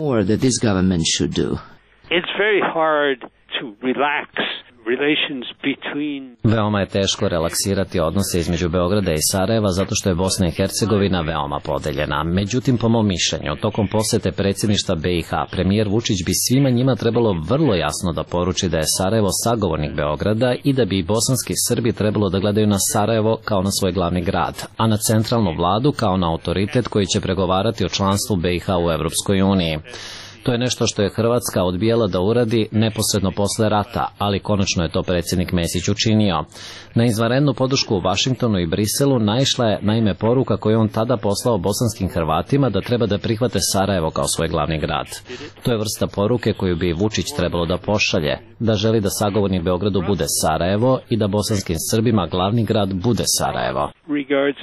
It's very hard to relax relations between... Veoma je teško relaksirati odnose između Beograda i Sarajeva zato što je Bosna i Hercegovina veoma podeljena. Međutim, po mom mišljenju, tokom posete predsjedništva BiH, premijer Vučić bi svima njima trebalo vrlo jasno da poruči da je Sarajevo sagovornik Beograda i da bi bosanski Srbi trebalo da gledaju na Sarajevo kao na svoj glavni grad, a na centralnu vladu kao na autoritet koji će pregovarati o članstvu BiH u Evropskoj uniji. To je nešto što je Hrvatska odbijala da uradi neposredno posle rata, ali konačno je to predsjednik Mesić učinio. Na izvanrednu podršku u Vašingtonu i Briselu naišla je naime poruka koju on tada poslao bosanskim Hrvatima da treba da prihvate Sarajevo kao svoj glavni grad. To je vrsta poruke koju bi Vučić trebalo da pošalje, da želi da sagovornik Beogradu bude Sarajevo i da bosanskim Srbima glavni grad bude Sarajevo.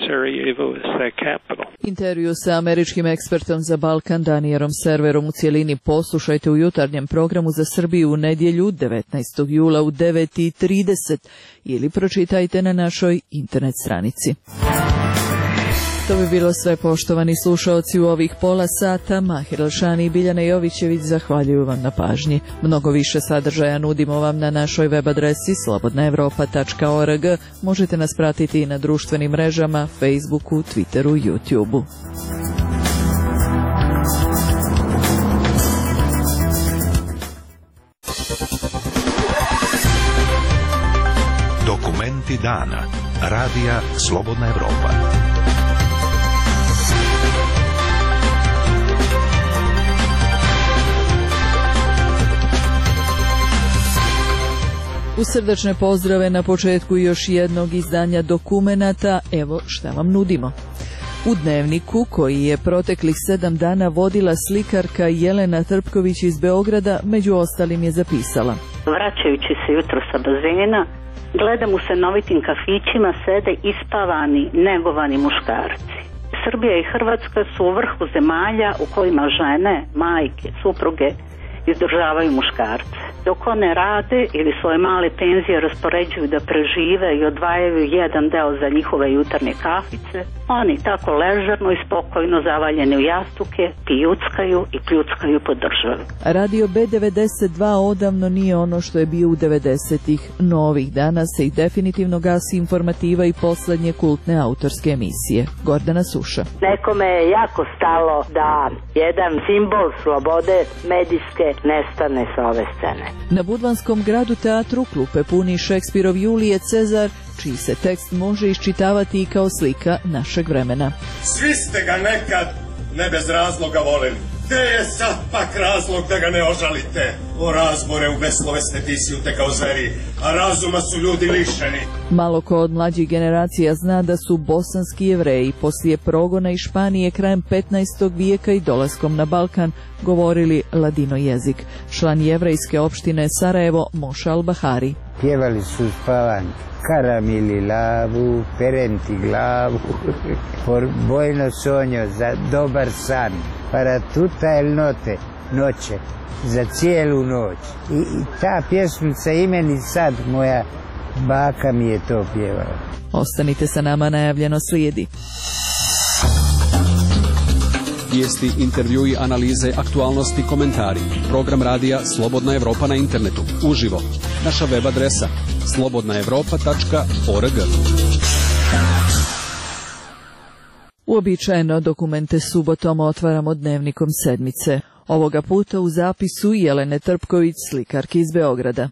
Intervju sa američkim ekspertom za Balkan Danielom Serverom u cijelini izdanje poslušajte u jutarnjem programu za Srbiju u nedjelju 19. jula u 9:30 ili pročitajte na našoj internet stranici. To bi bilo sve, poštovani slušaoci, u ovih pola sata. Mahir Elšani i Biljana Jovićević zahvaljuju vam na pažnji. Mnogo više sadržaja nudimo vam na našoj web adresi slobodnaevropa.org. Možete nas pratiti i na društvenim mrežama, Facebooku, Twitteru i YouTubeu. Dokumenti dana. Radija Slobodna Evropa. U srdečne pozdrave na početku još jednog izdanja dokumenata, evo šta vam nudimo. U Dnevniku, koji je proteklih 7 dana vodila slikarka Jelena Trpković iz Beograda, među ostalim je zapisala: Vraćajući se jutro sa bazena, gledam u stanovitim kafićima sede ispavani, negovani muškarci. Srbija i Hrvatska su u vrhu zemalja u kojima žene, majke, supruge izdržavaju muškarce. Dok one rade ili svoje male penzije raspoređuju da prežive i odvajaju jedan deo za njihove jutarnje kafice, oni tako ležerno i spokojno zavaljeni u jastuke pijuckaju i pljuckaju po državi. Radio B92 odavno nije ono što je bio u 90-ih, no ovih dana se i definitivno gasi informativa i poslednje kultne autorske emisije. Gordana Suša. Nekome je jako stalo da jedan simbol slobode medijske nestane sa ove scene. Na Budvanskom gradu teatru klupe puni Šekspirov Julije Cezar, čiji se tekst može iščitavati i kao slika našeg vremena. Svi ste ga nekad ne bez razloga voleli. Gde je sad pak razlog da ga ne ožalite? O razbore u beslovesne tisjute kao zveri, a razuma su ljudi lišeni. Malo ko od mlađih generacija zna da su bosanski Jevreji poslije progona iz Španije krajem 15. vijeka i dolaskom na Balkan govorili ladino jezik. Član jevrejske opštine Sarajevo Moša Al-Bahari. Pjevali su spavanke. Karamili lavu, perenti glavu, por bojno sonjo za dobar san, para tuta el note, noće, za cijelu noć. I ta pjesmica imeni sad, moja baka mi je to pjevala. Ostanite sa nama, najavljeno slijedi. Vijesti, intervjui, analize, aktualnosti, komentari. Program radija Slobodna Evropa na internetu. Uživo. Naša web adresa slobodnaevropa.org. Uobičajeno dokumente subotom otvaramo Dnevnikom sedmice. Ovoga puta u zapisu Jelene Trpković, slikarke iz Beograda.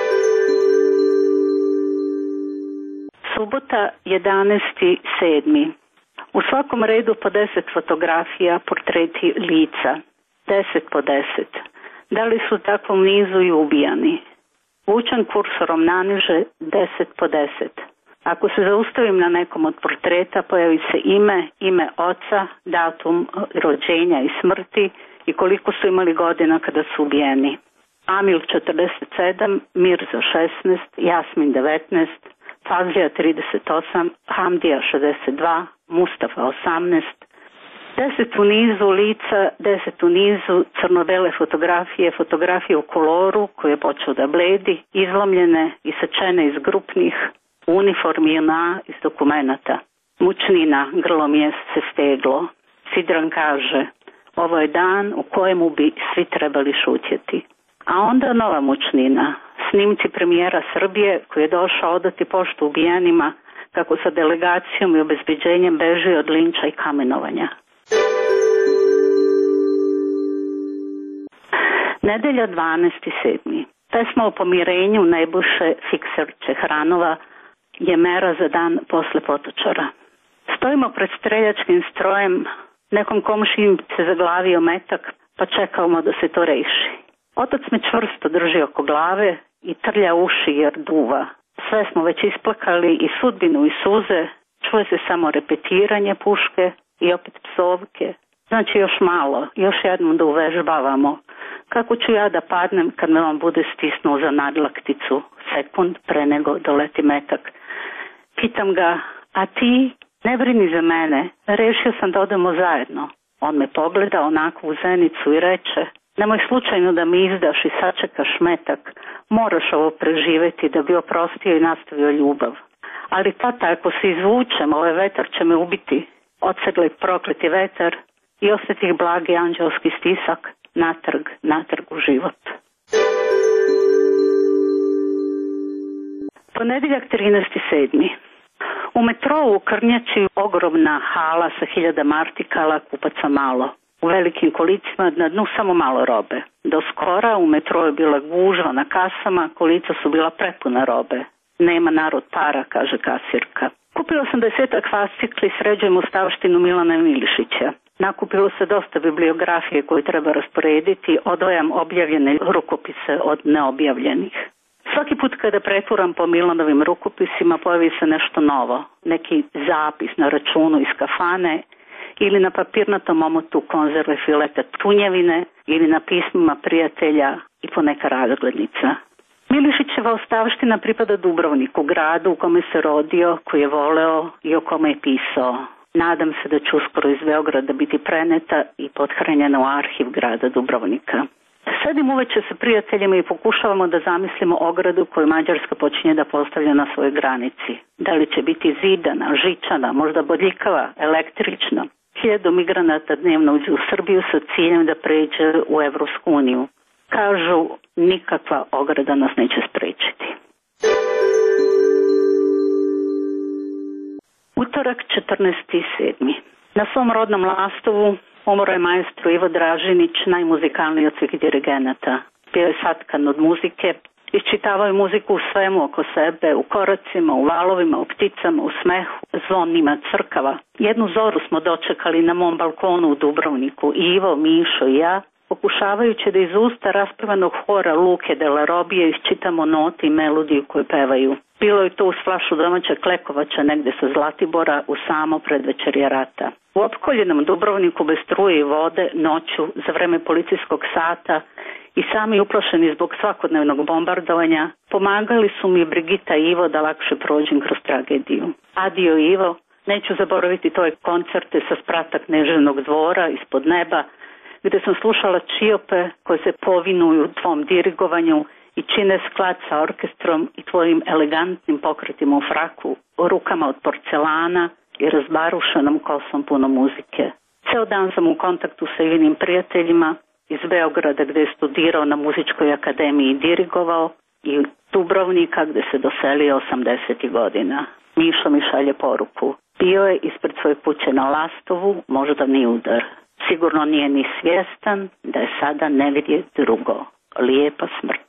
Subota 11.7. U svakom redu po 10 fotografija, portreti lica. 10 po 10. Da li su takvom nizu i ubijani? Vučan kursorom naniže 10 po 10. Ako se zaustavim na nekom od portreta, pojavi se ime oca, datum rođenja i smrti i koliko su imali godina kada su ubijeni. Amil 47, Mirza 16, Jasmin 19, Fazlija 38, Hamdija 62, Mustafa 18, 10 u nizu lica, 10 u nizu crno-bele fotografije u koloru koje je počeo da bledi, izlomljene i sečene iz grupnih uniformi JNA iz dokumenata. Mučnina, grlo mjesece steglo. Sidran kaže, ovo je dan u kojemu bi svi trebali šutjeti. A onda nova mučnina, snimci premijera Srbije koji je došao odati poštu ubijenima kako sa delegacijom i obezbeđenjem beži od linča i kamenovanja. Nedelja 12.7. Pesma o pomirenju Nebojše Fikser Čehranova je mera za dan posle Potočara. Stojimo pred streljačkim strojem, nekom komšijim se zaglavio metak, pa čekamo da se to reši. Otac me čvrsto drži oko glave i trlja uši jer duva. Sve smo već isplakali i sudbinu i suze, čuje se samo repetiranje puške i opet psovke. Znači još malo, još jednom da uvežbavamo. Kako ću ja da padnem kad me on bude stisnuo za nadlakticu, sekund pre nego doleti metak. Pitam ga, a ti ne brini za mene, rešio sam da odemo zajedno. On me pogleda onako u zenicu i reče, Nemoj slučajno da mi izdaš i sačekaš metak, moraš ovo preživeti da bi oprostio i nastavio ljubav. Ali tata, ako se izvučem, ovaj vetar će me ubiti. Odsegli prokleti vetar i osjetih blagi anđelski stisak, natrag u život. Ponedjeljak 13.7. U metrou u Krnjači ogromna hala sa 1000 artikala, kupaca malo. U velikim kolicima na dnu samo malo robe. Do skora u metrou je bila gužva na kasama, kolica su bila prepuna robe. Nema narod para, kaže kasirka. Kupila sam 10 fascikli, sređujem ustavštinu Milana Milišića. Nakupilo se dosta bibliografije koju treba rasporediti, odvajam objavljene rukopise od neobjavljenih. Svaki put kada preturam po Milanovim rukopisima pojavi se nešto novo, neki zapis na računu iz kafane ili na papirnatom omotu konzerve fileta tunjevine ili na pismima prijatelja i poneka razglednica. Milišićeva ostavština pripada Dubrovniku, gradu u kome se rodio, koji je voleo i o kome je pisao. Nadam se da će uskoro iz Beograda biti preneta i pothranjena u arhiv grada Dubrovnika. Sedim uveče sa prijateljima i pokušavamo da zamislimo ogradu koju Mađarska počinje da postavlja na svojoj granici. Da li će biti zidana, žičana, možda bodljikava, električna. 1000 migranata dnevno uđe u Srbiju sa ciljem da pređe u Evropsku uniju. Kažu, nikakva ograda nas neće sprečiti. Utorak 14.7. Na svom rodnom Lastovu umro je maestro Ivo Dražinić, najmuzikalniji od svih dirigenata. Bio je satkan od muzike, iščitavao je muziku u svemu oko sebe, u koracima, u valovima, u pticama, u smehu, zvonima crkava. Jednu zoru smo dočekali na mom balkonu u Dubrovniku, Ivo, Mišo i ja, pokušavajući da iz usta raspevanog hora Luke de la Robije iščitamo note i melodiju koju pevaju. Bilo je to uz flašu domaća Klekovača negde sa Zlatibora u samo predvečerje rata. U opkoljenom Dubrovniku bez struje i vode, noću, za vreme policijskog sata i sami uplašeni zbog svakodnevnog bombardovanja, pomagali su mi Brigita i Ivo da lakše prođem kroz tragediju. Adio Ivo, neću zaboraviti tvoje koncerte sa sprata Kneževnog dvora ispod neba, gde sam slušala čiope koje se povinuju tvom dirigovanju i čine sklad sa orkestrom i tvojim elegantnim pokretima u fraku, rukama od porcelana i razbarušenom kosom puno muzike. Ceo dan sam u kontaktu sa Ivinim prijateljima iz Beograda gde je studirao na muzičkoj akademiji i dirigovao i Dubrovnika gde se doselio 80. godina. Mišo mi šalje poruku. Bio je ispred svoje kuće na Lastovu, moždani udar. Sigurno nije ni svjestan da je sada nevidje drugo. Lijepa smrt.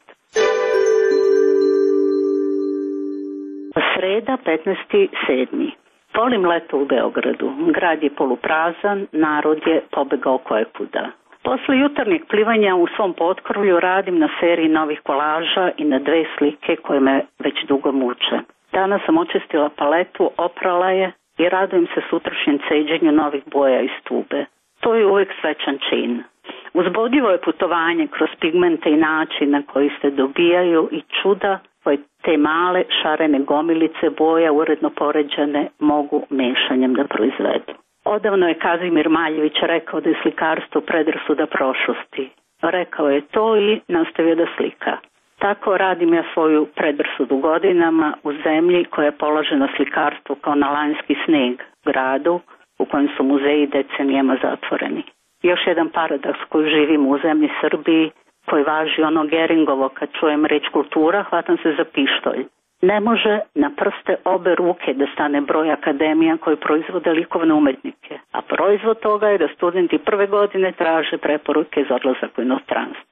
Sreda 15.7. Volim leto u Beogradu. Grad je poluprazan, narod je pobegao kojekuda. Posle jutarnjeg plivanja u svom potkrovlju radim na seriji novih kolaža i na 2 slike koje me već dugo muče. Danas sam očistila paletu, oprala je i radujem se sutrašnjem ceđenju novih boja iz tube. To je uvijek svečan čin. Uzbudljivo je putovanje kroz pigmente i način na koji se dobijaju i čuda koje te male šarene gomilice boja uredno poređane mogu mešanjem da proizvedu. Odavno je Kazimir Maljević rekao da je slikarstvo predrasuda prošlosti. Rekao je to i nastavio da slika. Tako radim ja svoju predrasudu godinama u zemlji koja je položena slikarstvu kao na lanjski sneg, gradu u kojem su muzeji decenijama zatvoreni. Još jedan paradoks koji živimo u zemlji Srbiji, koji važi ono Geringovo, kad čujem reč kultura, hvatam se za pištolj. Ne može na prste obe ruke da stane broj akademija koji proizvode likovne umetnike, a proizvod toga je da studenti prve godine traže preporuke za odlazak u inostranstvo.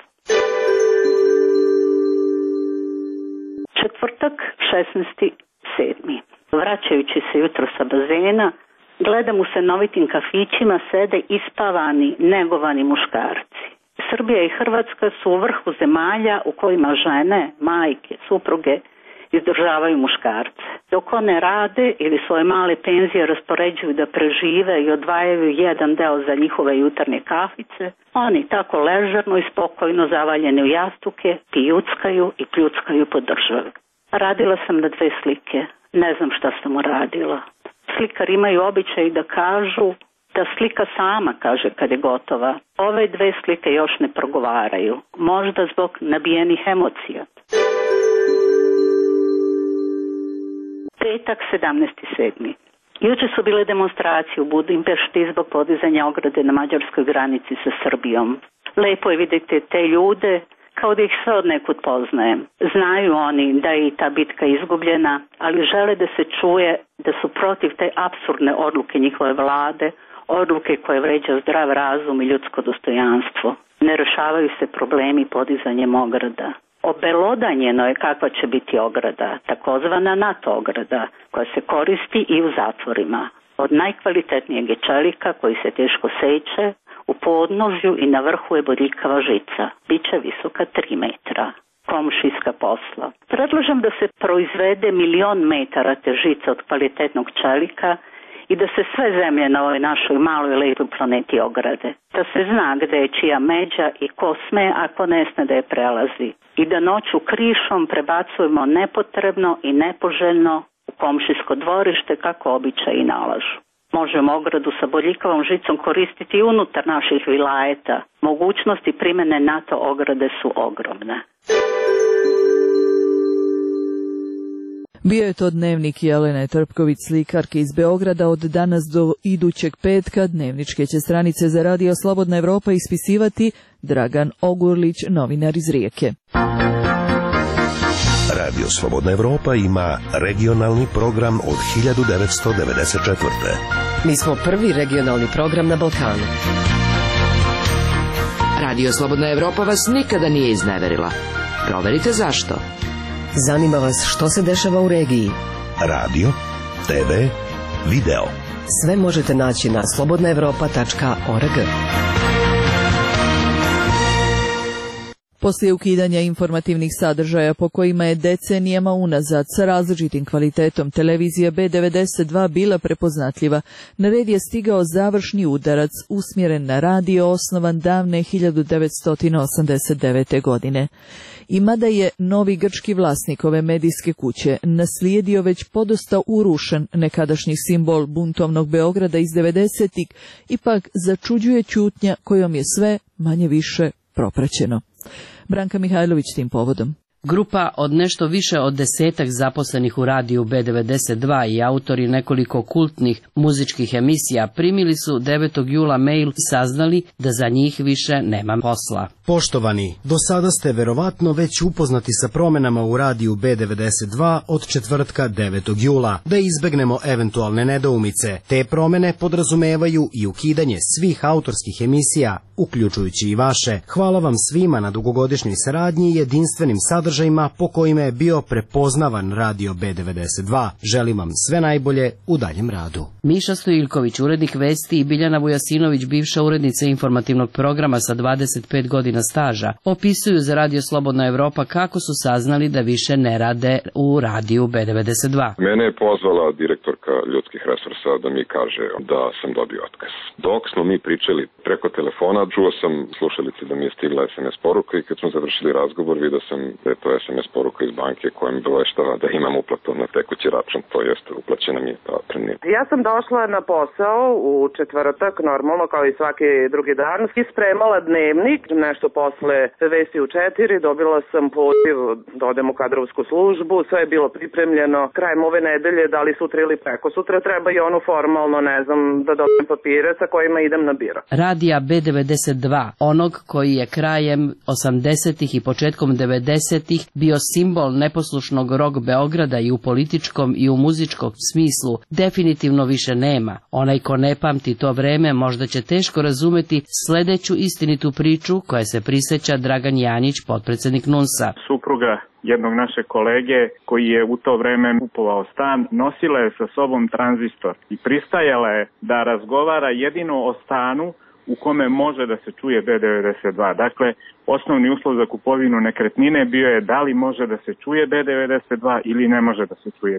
Četvrtak, 16.7. Vraćajući se jutro sa bazena, gledam u senovitim kafićima sede ispavani, negovani muškarci. Srbija i Hrvatska su u vrhu zemalja u kojima žene, majke, supruge izdržavaju muškarce. Dok one rade ili svoje male penzije raspoređuju da prežive i odvajaju jedan deo za njihove jutarnje kafice, oni tako ležerno i spokojno zavaljeni u jastuke pijuckaju i pljuckaju po državi. Radila sam na 2 slike. Ne znam šta sam uradila. Slikari imaju običaj da kažu Da slika sama kaže kad je gotova. Ove dve slike još ne progovaraju. Možda zbog nabijenih emocija. Petak, 17.7. Juče su bile demonstracije u Budimpešti zbog podizanja ograde na mađarskoj granici sa Srbijom. Lepo je vidjeti te ljude kao da ih sve od nekud poznajem. Znaju oni da je i ta bitka izgubljena, ali žele da se čuje da su protiv te apsurdne odluke njihove vlade, odluke koje vređa zdrav razum i ljudsko dostojanstvo. Ne rešavaju se problemi podizanjem ograda. Obelodanjeno je kakva će biti ograda, takozvana NATO ograda, koja se koristi i u zatvorima. Od najkvalitetnijeg je čelika koji se teško seče, u podnožju i na vrhu je bodljikava žica. Biće visoka 3 metra. Komšijska posla. Predlažem da se proizvede 1.000.000 metara te žice od kvalitetnog čelika i da se sve zemlje na ovoj našoj maloj lepoj planeti ograde. Da se zna gde je čija međa i ko sme ako ne sme da je prelazi. I da noću krišom prebacujemo nepotrebno i nepoželjno u komšijsko dvorište kako običaji nalažu. Možemo ogradu sa bodljikavom žicom koristiti i unutar naših vilajeta. Mogućnosti primene NATO ograde su ogromne. Bio je to dnevnik Jelene Trpković, slikarke iz Beograda. Od danas do idućeg petka dnevničke će stranice za Radio Slobodna Evropa ispisivati Dragan Ogurlić, novinar iz Rijeke. Radio Slobodna Evropa ima regionalni program od 1994. Mi smo prvi regionalni program na Balkanu. Radio Slobodna Evropa vas nikada nije izneverila. Proverite zašto. Zanima vas što se dešava u regiji. Radio, TV, video. Sve možete naći na slobodnaevropa.org. Poslije ukidanja informativnih sadržaja po kojima je decenijama unazad sa različitim kvalitetom televizija B92 bila prepoznatljiva, na red je stigao završni udarac usmjeren na radio osnovan davne 1989. godine. I mada je novi grčki vlasnik ove medijske kuće naslijedio već podosta urušen nekadašnji simbol buntovnog Beograda iz 90-ih, ipak začuđuje ćutnja kojom je sve manje više propraćeno. Branka Mihajlović tim povodom. Grupa od nešto više od 10 zaposlenih u radiju B92 i autori nekoliko kultnih muzičkih emisija primili su 9. jula mail i saznali da za njih više nema posla. Poštovani, do sada ste verovatno već upoznati sa promenama u radiju B92 od četvrtka 9. jula. Da izbegnemo eventualne nedoumice, te promene podrazumevaju i ukidanje svih autorskih emisija, uključujući i vaše. Hvala vam svima na dugogodišnjoj saradnji i jedinstvenim sadržajima po kojima je bio prepoznavan radio B92. Želim vam sve najbolje u daljem radu. Miša Stojilković, urednik Vesti, i Biljana Vujasinović, bivša urednica informativnog programa sa 25 godina staža, opisuju za Radio Slobodna Evropa kako su saznali da više ne rade u radiju B92. Mene je pozvala direktorka ljudskih resursa da mi kaže da sam dobio otkaz. Dok smo mi pričali preko telefona, čuo sam slušalici da mi je stigla SMS poruka i kad smo završili razgovor vidio sam da je to SMS poruka iz banke koja mi obaveštava da imam uplatu na tekući račun, to jest uplaćena mi je ta otpremnina. Ja sam došla na posao u četvrtak, normalno kao i svaki drugi dan, i spremala dnevnik, nešto posle Vesti u 4, dobila sam poziv da odem u kadrovsku službu, sve je bilo pripremljeno, krajem ove nedelje, da li sutra ili preko sutra, treba i ono formalno, ne znam, da dobijem papire sa kojima idem na biro. Radija B92, onog koji je krajem 80-ih i početkom 90-ih bio simbol neposlušnog rock Beograda i u političkom i u muzičkom smislu, definitivno više nema. Onaj ko ne pamti to vreme možda će teško razumeti sledeću istinitu priču koja se prisjeća Dragan Janjić, potpredsednik NUNS-a. Supruga jednog naše kolege koji je u to vreme kupovao stan, nosila je sa sobom tranzistor i pristajala je da razgovara jedino o stanu u kome može da se čuje B92. Dakle, osnovni uslov za kupovinu nekretnine bio je da li može da se čuje B92 ili ne može da se čuje.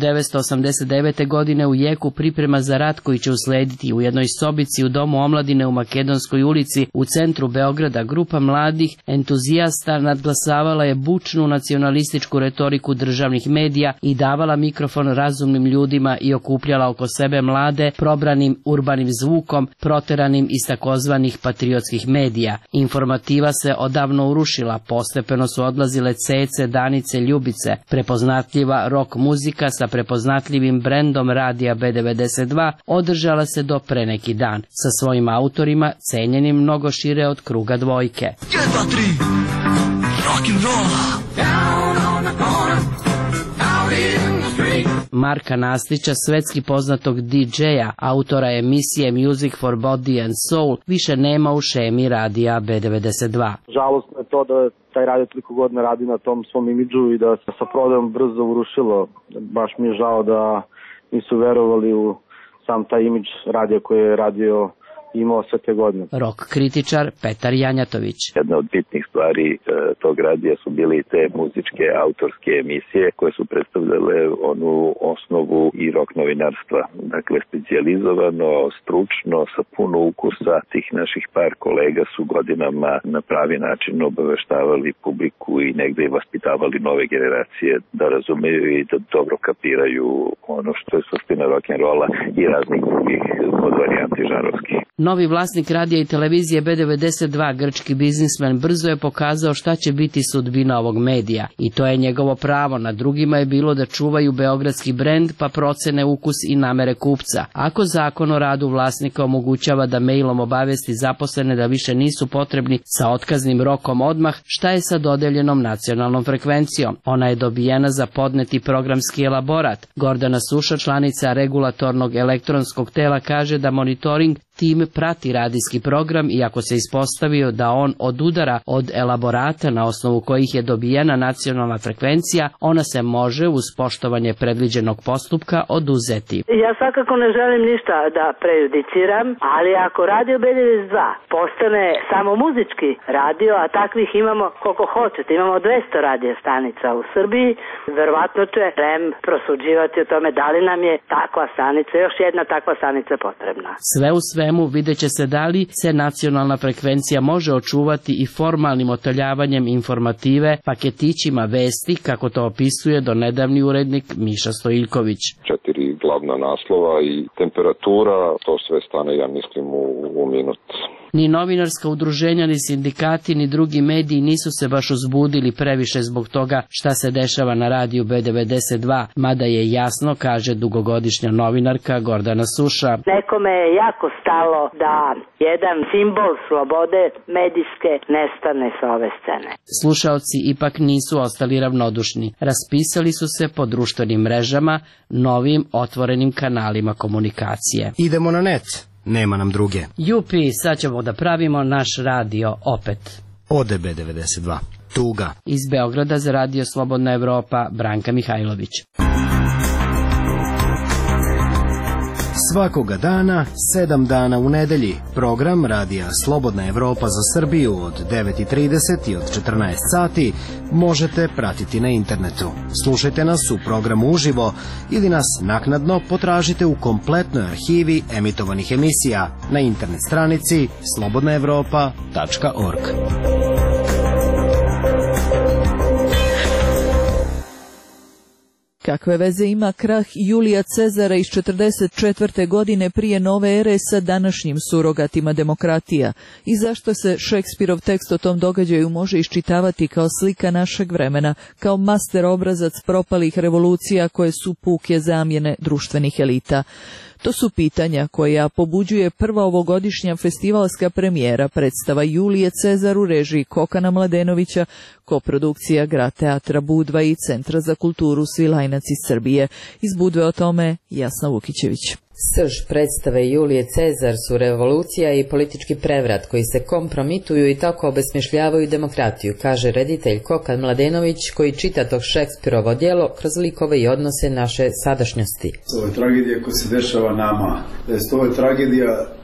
1989. godine u jeku priprema za rat koji će uslediti u jednoj sobici u Domu omladine u Makedonskoj ulici u centru Beograda grupa mladih entuzijasta nadglasavala je bučnu nacionalističku retoriku državnih medija i davala mikrofon razumnim ljudima i okupljala oko sebe mlade probranim urbanim zvukom proteranim iz takozvanih patriotskih medija. Informativa se odavno urušila, postepeno su odlazile Cece, Danice, Ljubice. Prepoznatljiva rock muzika sa prepoznatljivim brendom radija B92 održala se do pre neki dan, sa svojim autorima cenjenim mnogo šire od kruga dvojke. 1, 2, 3, rock and roll. Down on the corner, out in the street. Marka Nastića, svetski poznatog DJ-a, autora emisije Music for Body and Soul, više nema u šemi radija B92. Žalostno je to da taj radio toliko godina radi na tom svom imidžu i da se sa prodajom brzo urušilo. Baš mi je žao da nisu verovali u sam taj imidž radija koji je radio imao sve te godine. Rock kritičar Petar Janjatović. Jedna od bitnih stvari tog radija su bili te muzičke autorske emisije koje su predstavljale onu osnovu i rock novinarstva. Dakle, specijalizovano, stručno, sa puno ukusa. Tih naših par kolega su godinama na pravi način obaveštavali publiku i negde i vaspitavali nove generacije da razumeju i da dobro kapiraju ono što je suština rock'n'rolla i raznih drugih podvarijanti žanrovskih. Novi vlasnik radija i televizije B92, grčki biznismen, brzo je pokazao šta će biti sudbina ovog medija. I to je njegovo pravo. Na drugima je bilo da čuvaju beogradski brend pa procene ukus i namere kupca. Ako zakon o radu vlasnika omogućava da mailom obavesti zaposlene da više nisu potrebni sa otkaznim rokom odmah, šta je sa dodeljenom nacionalnom frekvencijom? Ona je dobijena za podneti programski elaborat. Gordana Suša, članica regulatornog elektronskog tela, kaže da monitoring tim prati radijski program i ako se ispostavio da on odudara od elaborata na osnovu kojih je dobijena nacionalna frekvencija, ona se može uz poštovanje predviđenog postupka oduzeti. Ja svakako ne želim ništa da prejudiciram, ali ako radio B92 postane samo muzički radio, a takvih imamo koliko hoćete, imamo 200 radija stanica u Srbiji, verovatno će REM prosuđivati o tome da li nam je takva stanica, još jedna takva stanica potrebna. Sve u svemu vidjet će se da li se nacionalna frekvencija može očuvati i formalnim otaljavanjem informative, paketićima vesti, kako to opisuje donedavni urednik Miša Stojiljković. 4 glavna naslova i temperatura, to sve stane, ja mislim, u minut. Ni novinarska udruženja, ni sindikati, ni drugi mediji nisu se baš uzbudili previše zbog toga šta se dešava na radiju B92, mada je jasno, kaže dugogodišnja novinarka Gordana Suša. Nekome je jako stalo da jedan simbol slobode medijske nestane sa ove scene. Slušaoci ipak nisu ostali ravnodušni. Raspisali su se po društvenim mrežama, novim otvorenim kanalima komunikacije. Idemo na net. Nema nam druge. Jupi, sad ćemo da pravimo naš radio opet. Ode B92. Tuga. Iz Beograda za Radio Slobodna Evropa, Branka Mihajlović. Svakoga dana, 7 dana u nedelji, program Radija Slobodna Evropa za Srbiju od 9:30 i od 14 sati možete pratiti na internetu. Slušajte nas u programu uživo ili nas naknadno potražite u kompletnoj arhivi emitovanih emisija na internet stranici slobodnaevropa.org. Kakve veze ima krah Julija Cezara iz 44. godine prije nove ere sa današnjim surogatima demokratija i zašto se Šekspirov tekst o tom događaju može iščitavati kao slika našeg vremena, kao master obrazac propalih revolucija koje su puke zamjene društvenih elita? To su pitanja koja pobuđuje prva ovogodišnja festivalska premijera predstava Julije Cezar u režiji Kokana Mladenovića, koprodukcija Grad teatra Budva i Centra za kulturu Svilajnac iz Srbije. Iz Budve o tome Jasna Vukićević. Srž predstave Julije Cezar su revolucija i politički prevrat koji se kompromituju i tako obesmišljavaju demokratiju, kaže reditelj Kokan Mladenović koji čita tog Šekspirovo djelo kroz likove i odnose naše sadašnjosti. Ovo je tragedija koja se dešava nama. To je tragedija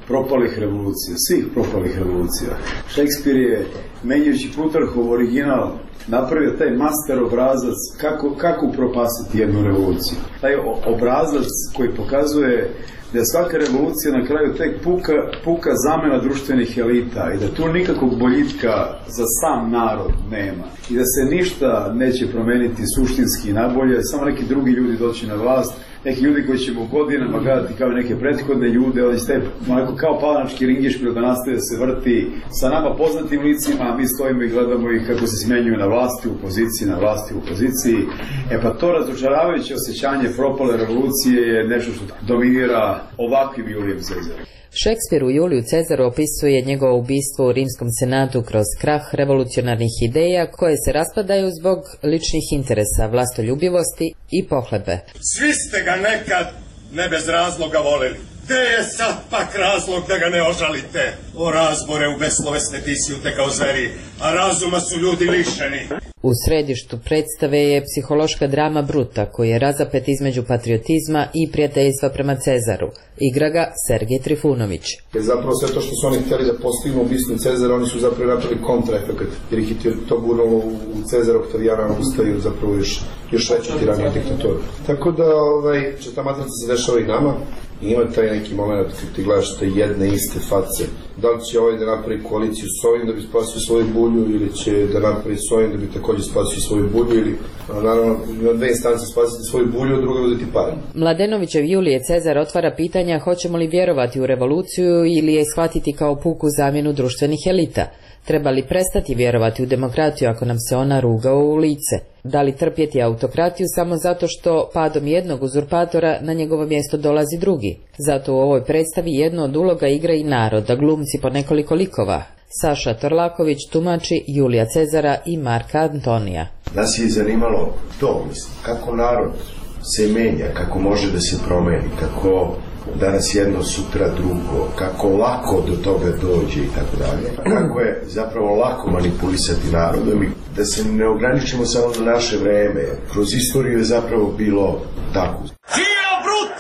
propalih revolucija, svih propalih revolucija. Šekspir je, menjajući Plutarhov original, napravio taj master obrazac kako upropastiti jednu revoluciju. Taj obrazac koji pokazuje da je svaka revolucija na kraju tek puka zamena društvenih elita i da tu nikakvog boljitka za sam narod nema i da se ništa neće promeniti suštinski nabolje, samo neki drugi ljudi doći na vlast, neki ljudi koji ćemo godinama gledati kao neke prethodne ljude, oni ste kao palanački ringišpil da nastaje da se vrti sa nama poznatim licima, a mi stojimo i gledamo ih kako se smenjuju na vlasti u opoziciji, na vlasti u opoziciji. Pa to razočaravajuće osjećanje propale revolucije je nešto što dominira ovakvim Julijem Cezarom. Šekspir u Juliju Cezaru opisuje njegovo ubistvo u Rimskom senatu kroz krah revolucionarnih ideja koje se raspadaju zbog ličnih interesa, vlastoljubivosti i pohlebe. Svi ste ga nekad ne bez razloga voleli. Gde je sad pak razlog da ga ne ožalite? O razbore u beslovesne tisjute kao zveri, a razuma su ljudi lišeni. U središtu predstave je psihološka drama Bruta, koji je razapet između patriotizma i prijateljstva prema Cezaru. Igra ga Sergej Trifunović. Zapravo sve to što su oni htjeli da postignu ubistvom Cezara, oni su zapravo napravili kontraefekat, jer ih je to gurnulo u Cezara Oktavijana ustaju zapravo još veći tiranija diktatora. Tako da što ta matrica se dešava i nama, i ima taj neki moment kad ti gledaš te jedne iste face. Da li će ovaj da napravi koaliciju s ovim da bi spasio svoju bulju ili će da napravi s ovim da bi također spasio svoju bulju ili naravno na dve instance spasiti svoju bulju, a druga uzeti pare. Mladenovićev Julije Cezar otvara pitanja hoćemo li vjerovati u revoluciju ili je shvatiti kao puku zamjenu društvenih elita. Treba li prestati vjerovati u demokratiju ako nam se ona ruga u lice? Da li trpjeti autokratiju samo zato što padom jednog uzurpatora na njegovo mjesto dolazi drugi? Zato u ovoj predstavi jednu od uloga igra i narod, da glumci po nekoliko likova. Saša Torlaković tumači Julija Cezara i Marka Antonija. Nas je zanimalo to, kako narod se menja, kako može da se promeni, kako danas jedno, sutra drugo, kako lako do toga dođe i tako dalje. Kako je zapravo lako manipulisati narodom i da se ne ograničimo samo na naše vreme. Kroz istoriju je zapravo bilo tako. Živeo Brut!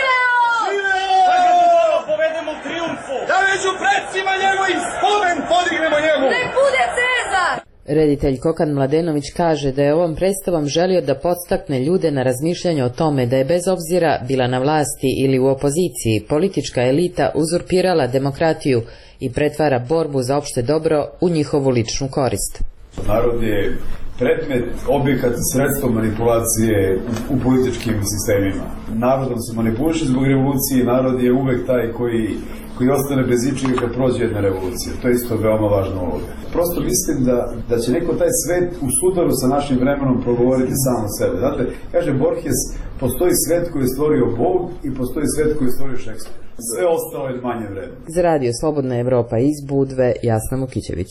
Živeo! Da povedemo u triumfu! Da među predsima njegovim spomen podignemo njemu! Nek bude Cezar! Reditelj Kokan Mladenović kaže da je ovom predstavom želio da podstakne ljude na razmišljanje o tome da je bez obzira bila na vlasti ili u opoziciji, politička elita uzurpirala demokratiju i pretvara borbu za opšte dobro u njihovu ličnu korist. Narod je predmet, objekat, sredstvo manipulacije u političkim sistemima. Narodom se manipuliše zbog revolucije, narod je uvek taj koji ostane bez ičega kad prođe jedna revolucija. To je isto veoma važna uloga. Prosto mislim da će neko taj svet u sudaru sa našim vremenom progovoriti sam od sebe. Znate, kaže Borges, postoji svet koji je stvorio Bog i postoji svet koji je stvorio Šekspir. Sve ostalo je manje vredno. Za Radio Slobodna Evropa iz Budve, Jasna Mukićević.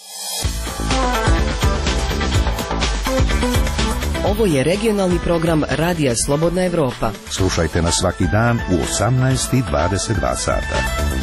Ovo je regionalni program Radija Slobodna Evropa. Slušajte nas svaki dan u 18:22 sata.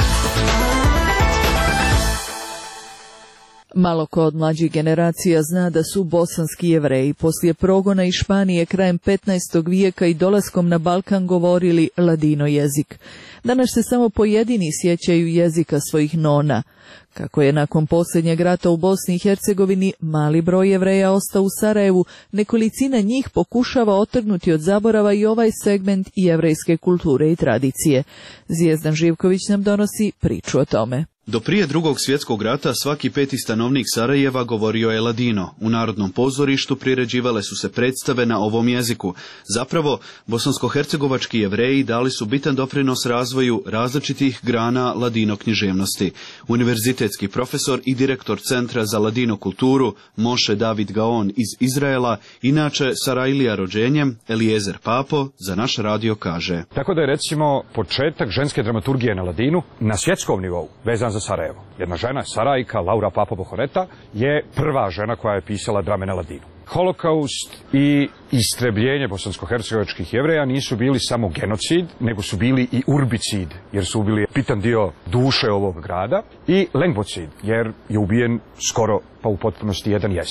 Malo ko od mlađih generacija zna da su bosanski Jevreji poslije progona iz Španije krajem 15. vijeka i dolaskom na Balkan govorili ladino jezik. Danas se samo pojedini sjećaju jezika svojih nona. Kako je nakon posljednjeg rata u Bosni i Hercegovini mali broj Jevreja ostao u Sarajevu, nekolicina njih pokušava otrgnuti od zaborava i ovaj segment jevrejske kulture i tradicije. Zvijezdan Živković nam donosi priču o tome. Do prije Drugog svjetskog rata svaki peti stanovnik Sarajeva govorio je ladino. U Narodnom pozorištu priređivale su se predstave na ovom jeziku. Zapravo, bosansko-hercegovački Jevreji dali su bitan doprinos razvoju različitih grana ladino književnosti. Univerzitetski profesor i direktor Centra za ladino kulturu Moše David Gaon iz Izraela, inače Sarajlija rođenjem, Eliezer Papo, za naš radio kaže. Tako da je recimo početak ženske dramaturgije na ladinu na svjetskom nivou vezan za Sarajevo. Jedna žena, Sarajka, Laura Papo Bohoreta, je prva žena koja je pisala drame na ladinu. Holokaust i istrebljenje bosansko-hercegovačkih Jevreja nisu bili samo genocid, nego su bili i urbicid, jer su ubili bitan dio duše ovog grada, i lengvocid, jer je ubijen skoro pa u potpunosti jedan jezik.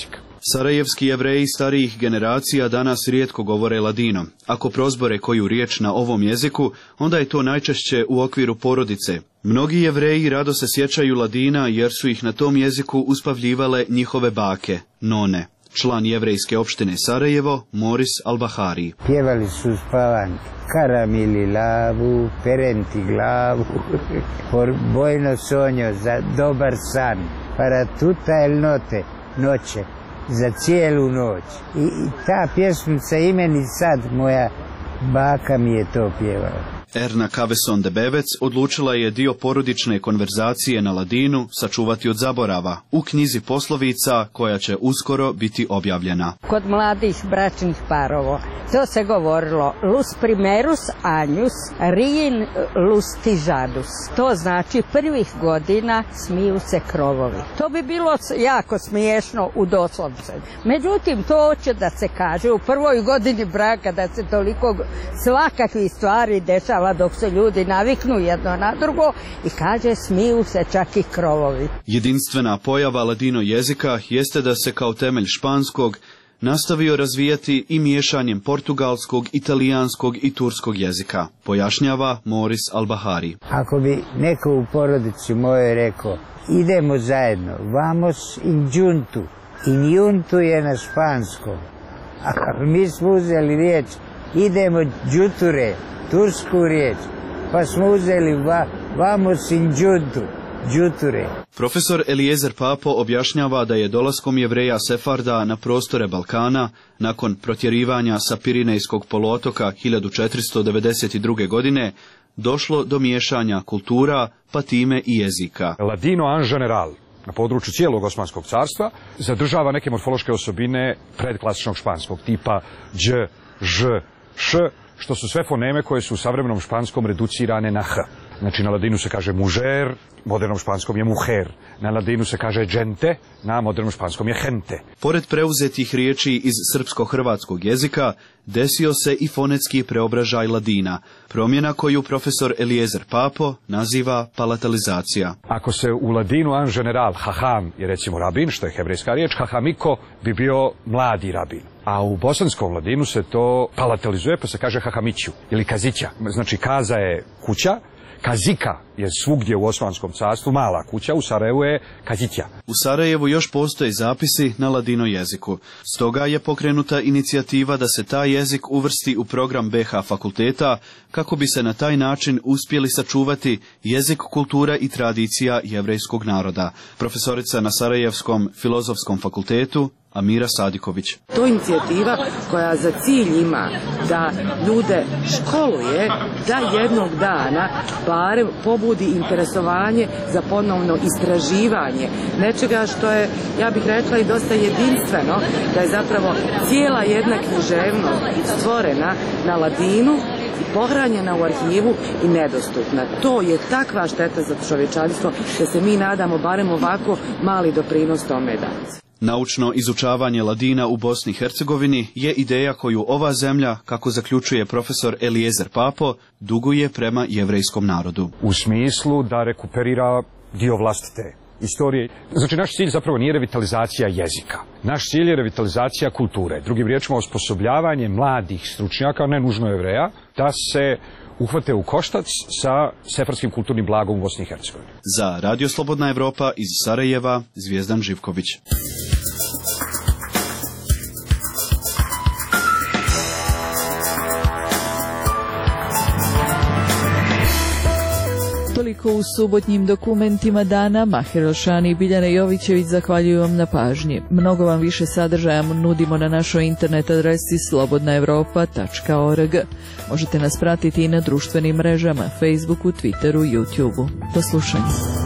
Sarajevski Jevreji starijih generacija danas rijetko govore ladino. Ako prozbore koju riječ na ovom jeziku, onda je to najčešće u okviru porodice. Mnogi Jevreji rado se sjećaju ladina jer su ih na tom jeziku uspavljivale njihove bake, none. Član jevrejske opštine Sarajevo, Moris Albahari. Pjevali su spavanke, karamili lavu, perenti glavu, por bojno sonjo za dobar san, para tuta el note, noće, za cijelu noć. I ta pjesmica imeni sad, moja baka mi je to pjevala. Erna Kaveson de Bevec odlučila je dio porodične konverzacije na ladinu sačuvati od zaborava u knjizi poslovica koja će uskoro biti objavljena. Kod mladih bračnih parova to se govorilo lus primerus anjus, rijin lustižadus. To znači prvih godina smiju se krovovi. To bi bilo jako smiješno u doslovce. Međutim, to hoće da se kaže u prvoj godini braka da se toliko svakakvih stvari dešava dok se ljudi naviknu jedno na drugo i kaže smiju se čak i krovovi. Jedinstvena pojava ladino jezika jeste da se kao temelj španskog nastavio razvijati i miješanjem portugalskog, italijanskog i turskog jezika, pojašnjava Moris Albahari. Ako bi neko u porodici mojoj rekao idemo zajedno, vamos in juntu, in juntu je na španskom, a mi smo uzeli riječ idemo džuture, tursku riječ, pa smo uzeli vamos in juntu, džuture. Profesor Eliezer Papo objašnjava da je dolaskom Jevreja Sefarda na prostore Balkana, nakon protjerivanja sa Pirinejskog poluotoka 1492. godine, došlo do miješanja kultura, pa time i jezika. Ladino en general na području cijelog Osmanskog carstva zadržava neke morfološke osobine predklasičnog španskog, tipa dž, ž, š, što su sve foneme koje su u savremenom španskom reducirane na h. Znači na ladinu se kaže mužer, modernom španskom je muher. Na ladinu se kaže gente, na modernom španskom je gente. Pored preuzetih riječi iz srpsko-hrvatskog jezika, desio se i fonetski preobražaj ladina, promjena koju profesor Eliezer Papo naziva palatalizacija. Ako se u ladinu en general, haham je recimo rabin, što je hebrejska riječ, hahamiko bi bio mladi rabin. A u bosanskom ladinu se to palatalizuje, pa se kaže hahamiću ili kazića. Znači kaza je kuća, kazika je svugdje u Osmanskom carstvu mala kuća, u Sarajevu je kazića. U Sarajevu još postoje zapisi na ladino jeziku. Stoga je pokrenuta inicijativa da se taj jezik uvrsti u program BH fakulteta, kako bi se na taj način uspjeli sačuvati jezik, kultura i tradicija jevrejskog naroda. Profesorica na Sarajevskom filozofskom fakultetu Amira Sadiković. To je inicijativa koja za cilj ima da ljude školuje da jednog dana barem pobudi interesovanje za ponovno istraživanje nečega što je, ja bih rekla, i dosta jedinstveno, da je zapravo cijela jedna književnost stvorena na ladinu, pohranjena u arhivu i nedostupna. To je takva šteta za čovječanstvo da se mi nadamo barem ovako mali doprinos tome dati. Naučno izučavanje ladina u Bosni i Hercegovini je ideja koju ova zemlja, kako zaključuje profesor Eliezer Papo, duguje prema jevrejskom narodu. U smislu da rekuperira dio vlastite istorije. Znači, naš cilj zapravo nije revitalizacija jezika. Naš cilj je revitalizacija kulture. Drugim riječima, osposobljavanje mladih stručnjaka, ne nužno Jevreja, da se uhvate u koštac sa sefarskim kulturnim blagom u Bosni i Hercegovini. Za Radio Slobodna Evropa iz Sarajeva, Zvijezdan Živković. Toliko u subotnjim dokumentima dana. Mahir Elšani i Biljana Jovićević zahvaljuju vam na pažnji. Mnogo vam više sadržaja nudimo na našoj internet adresi slobodnaevropa.org. Možete nas pratiti i na društvenim mrežama, Facebooku, Twitteru, YouTubeu. Do slušanja.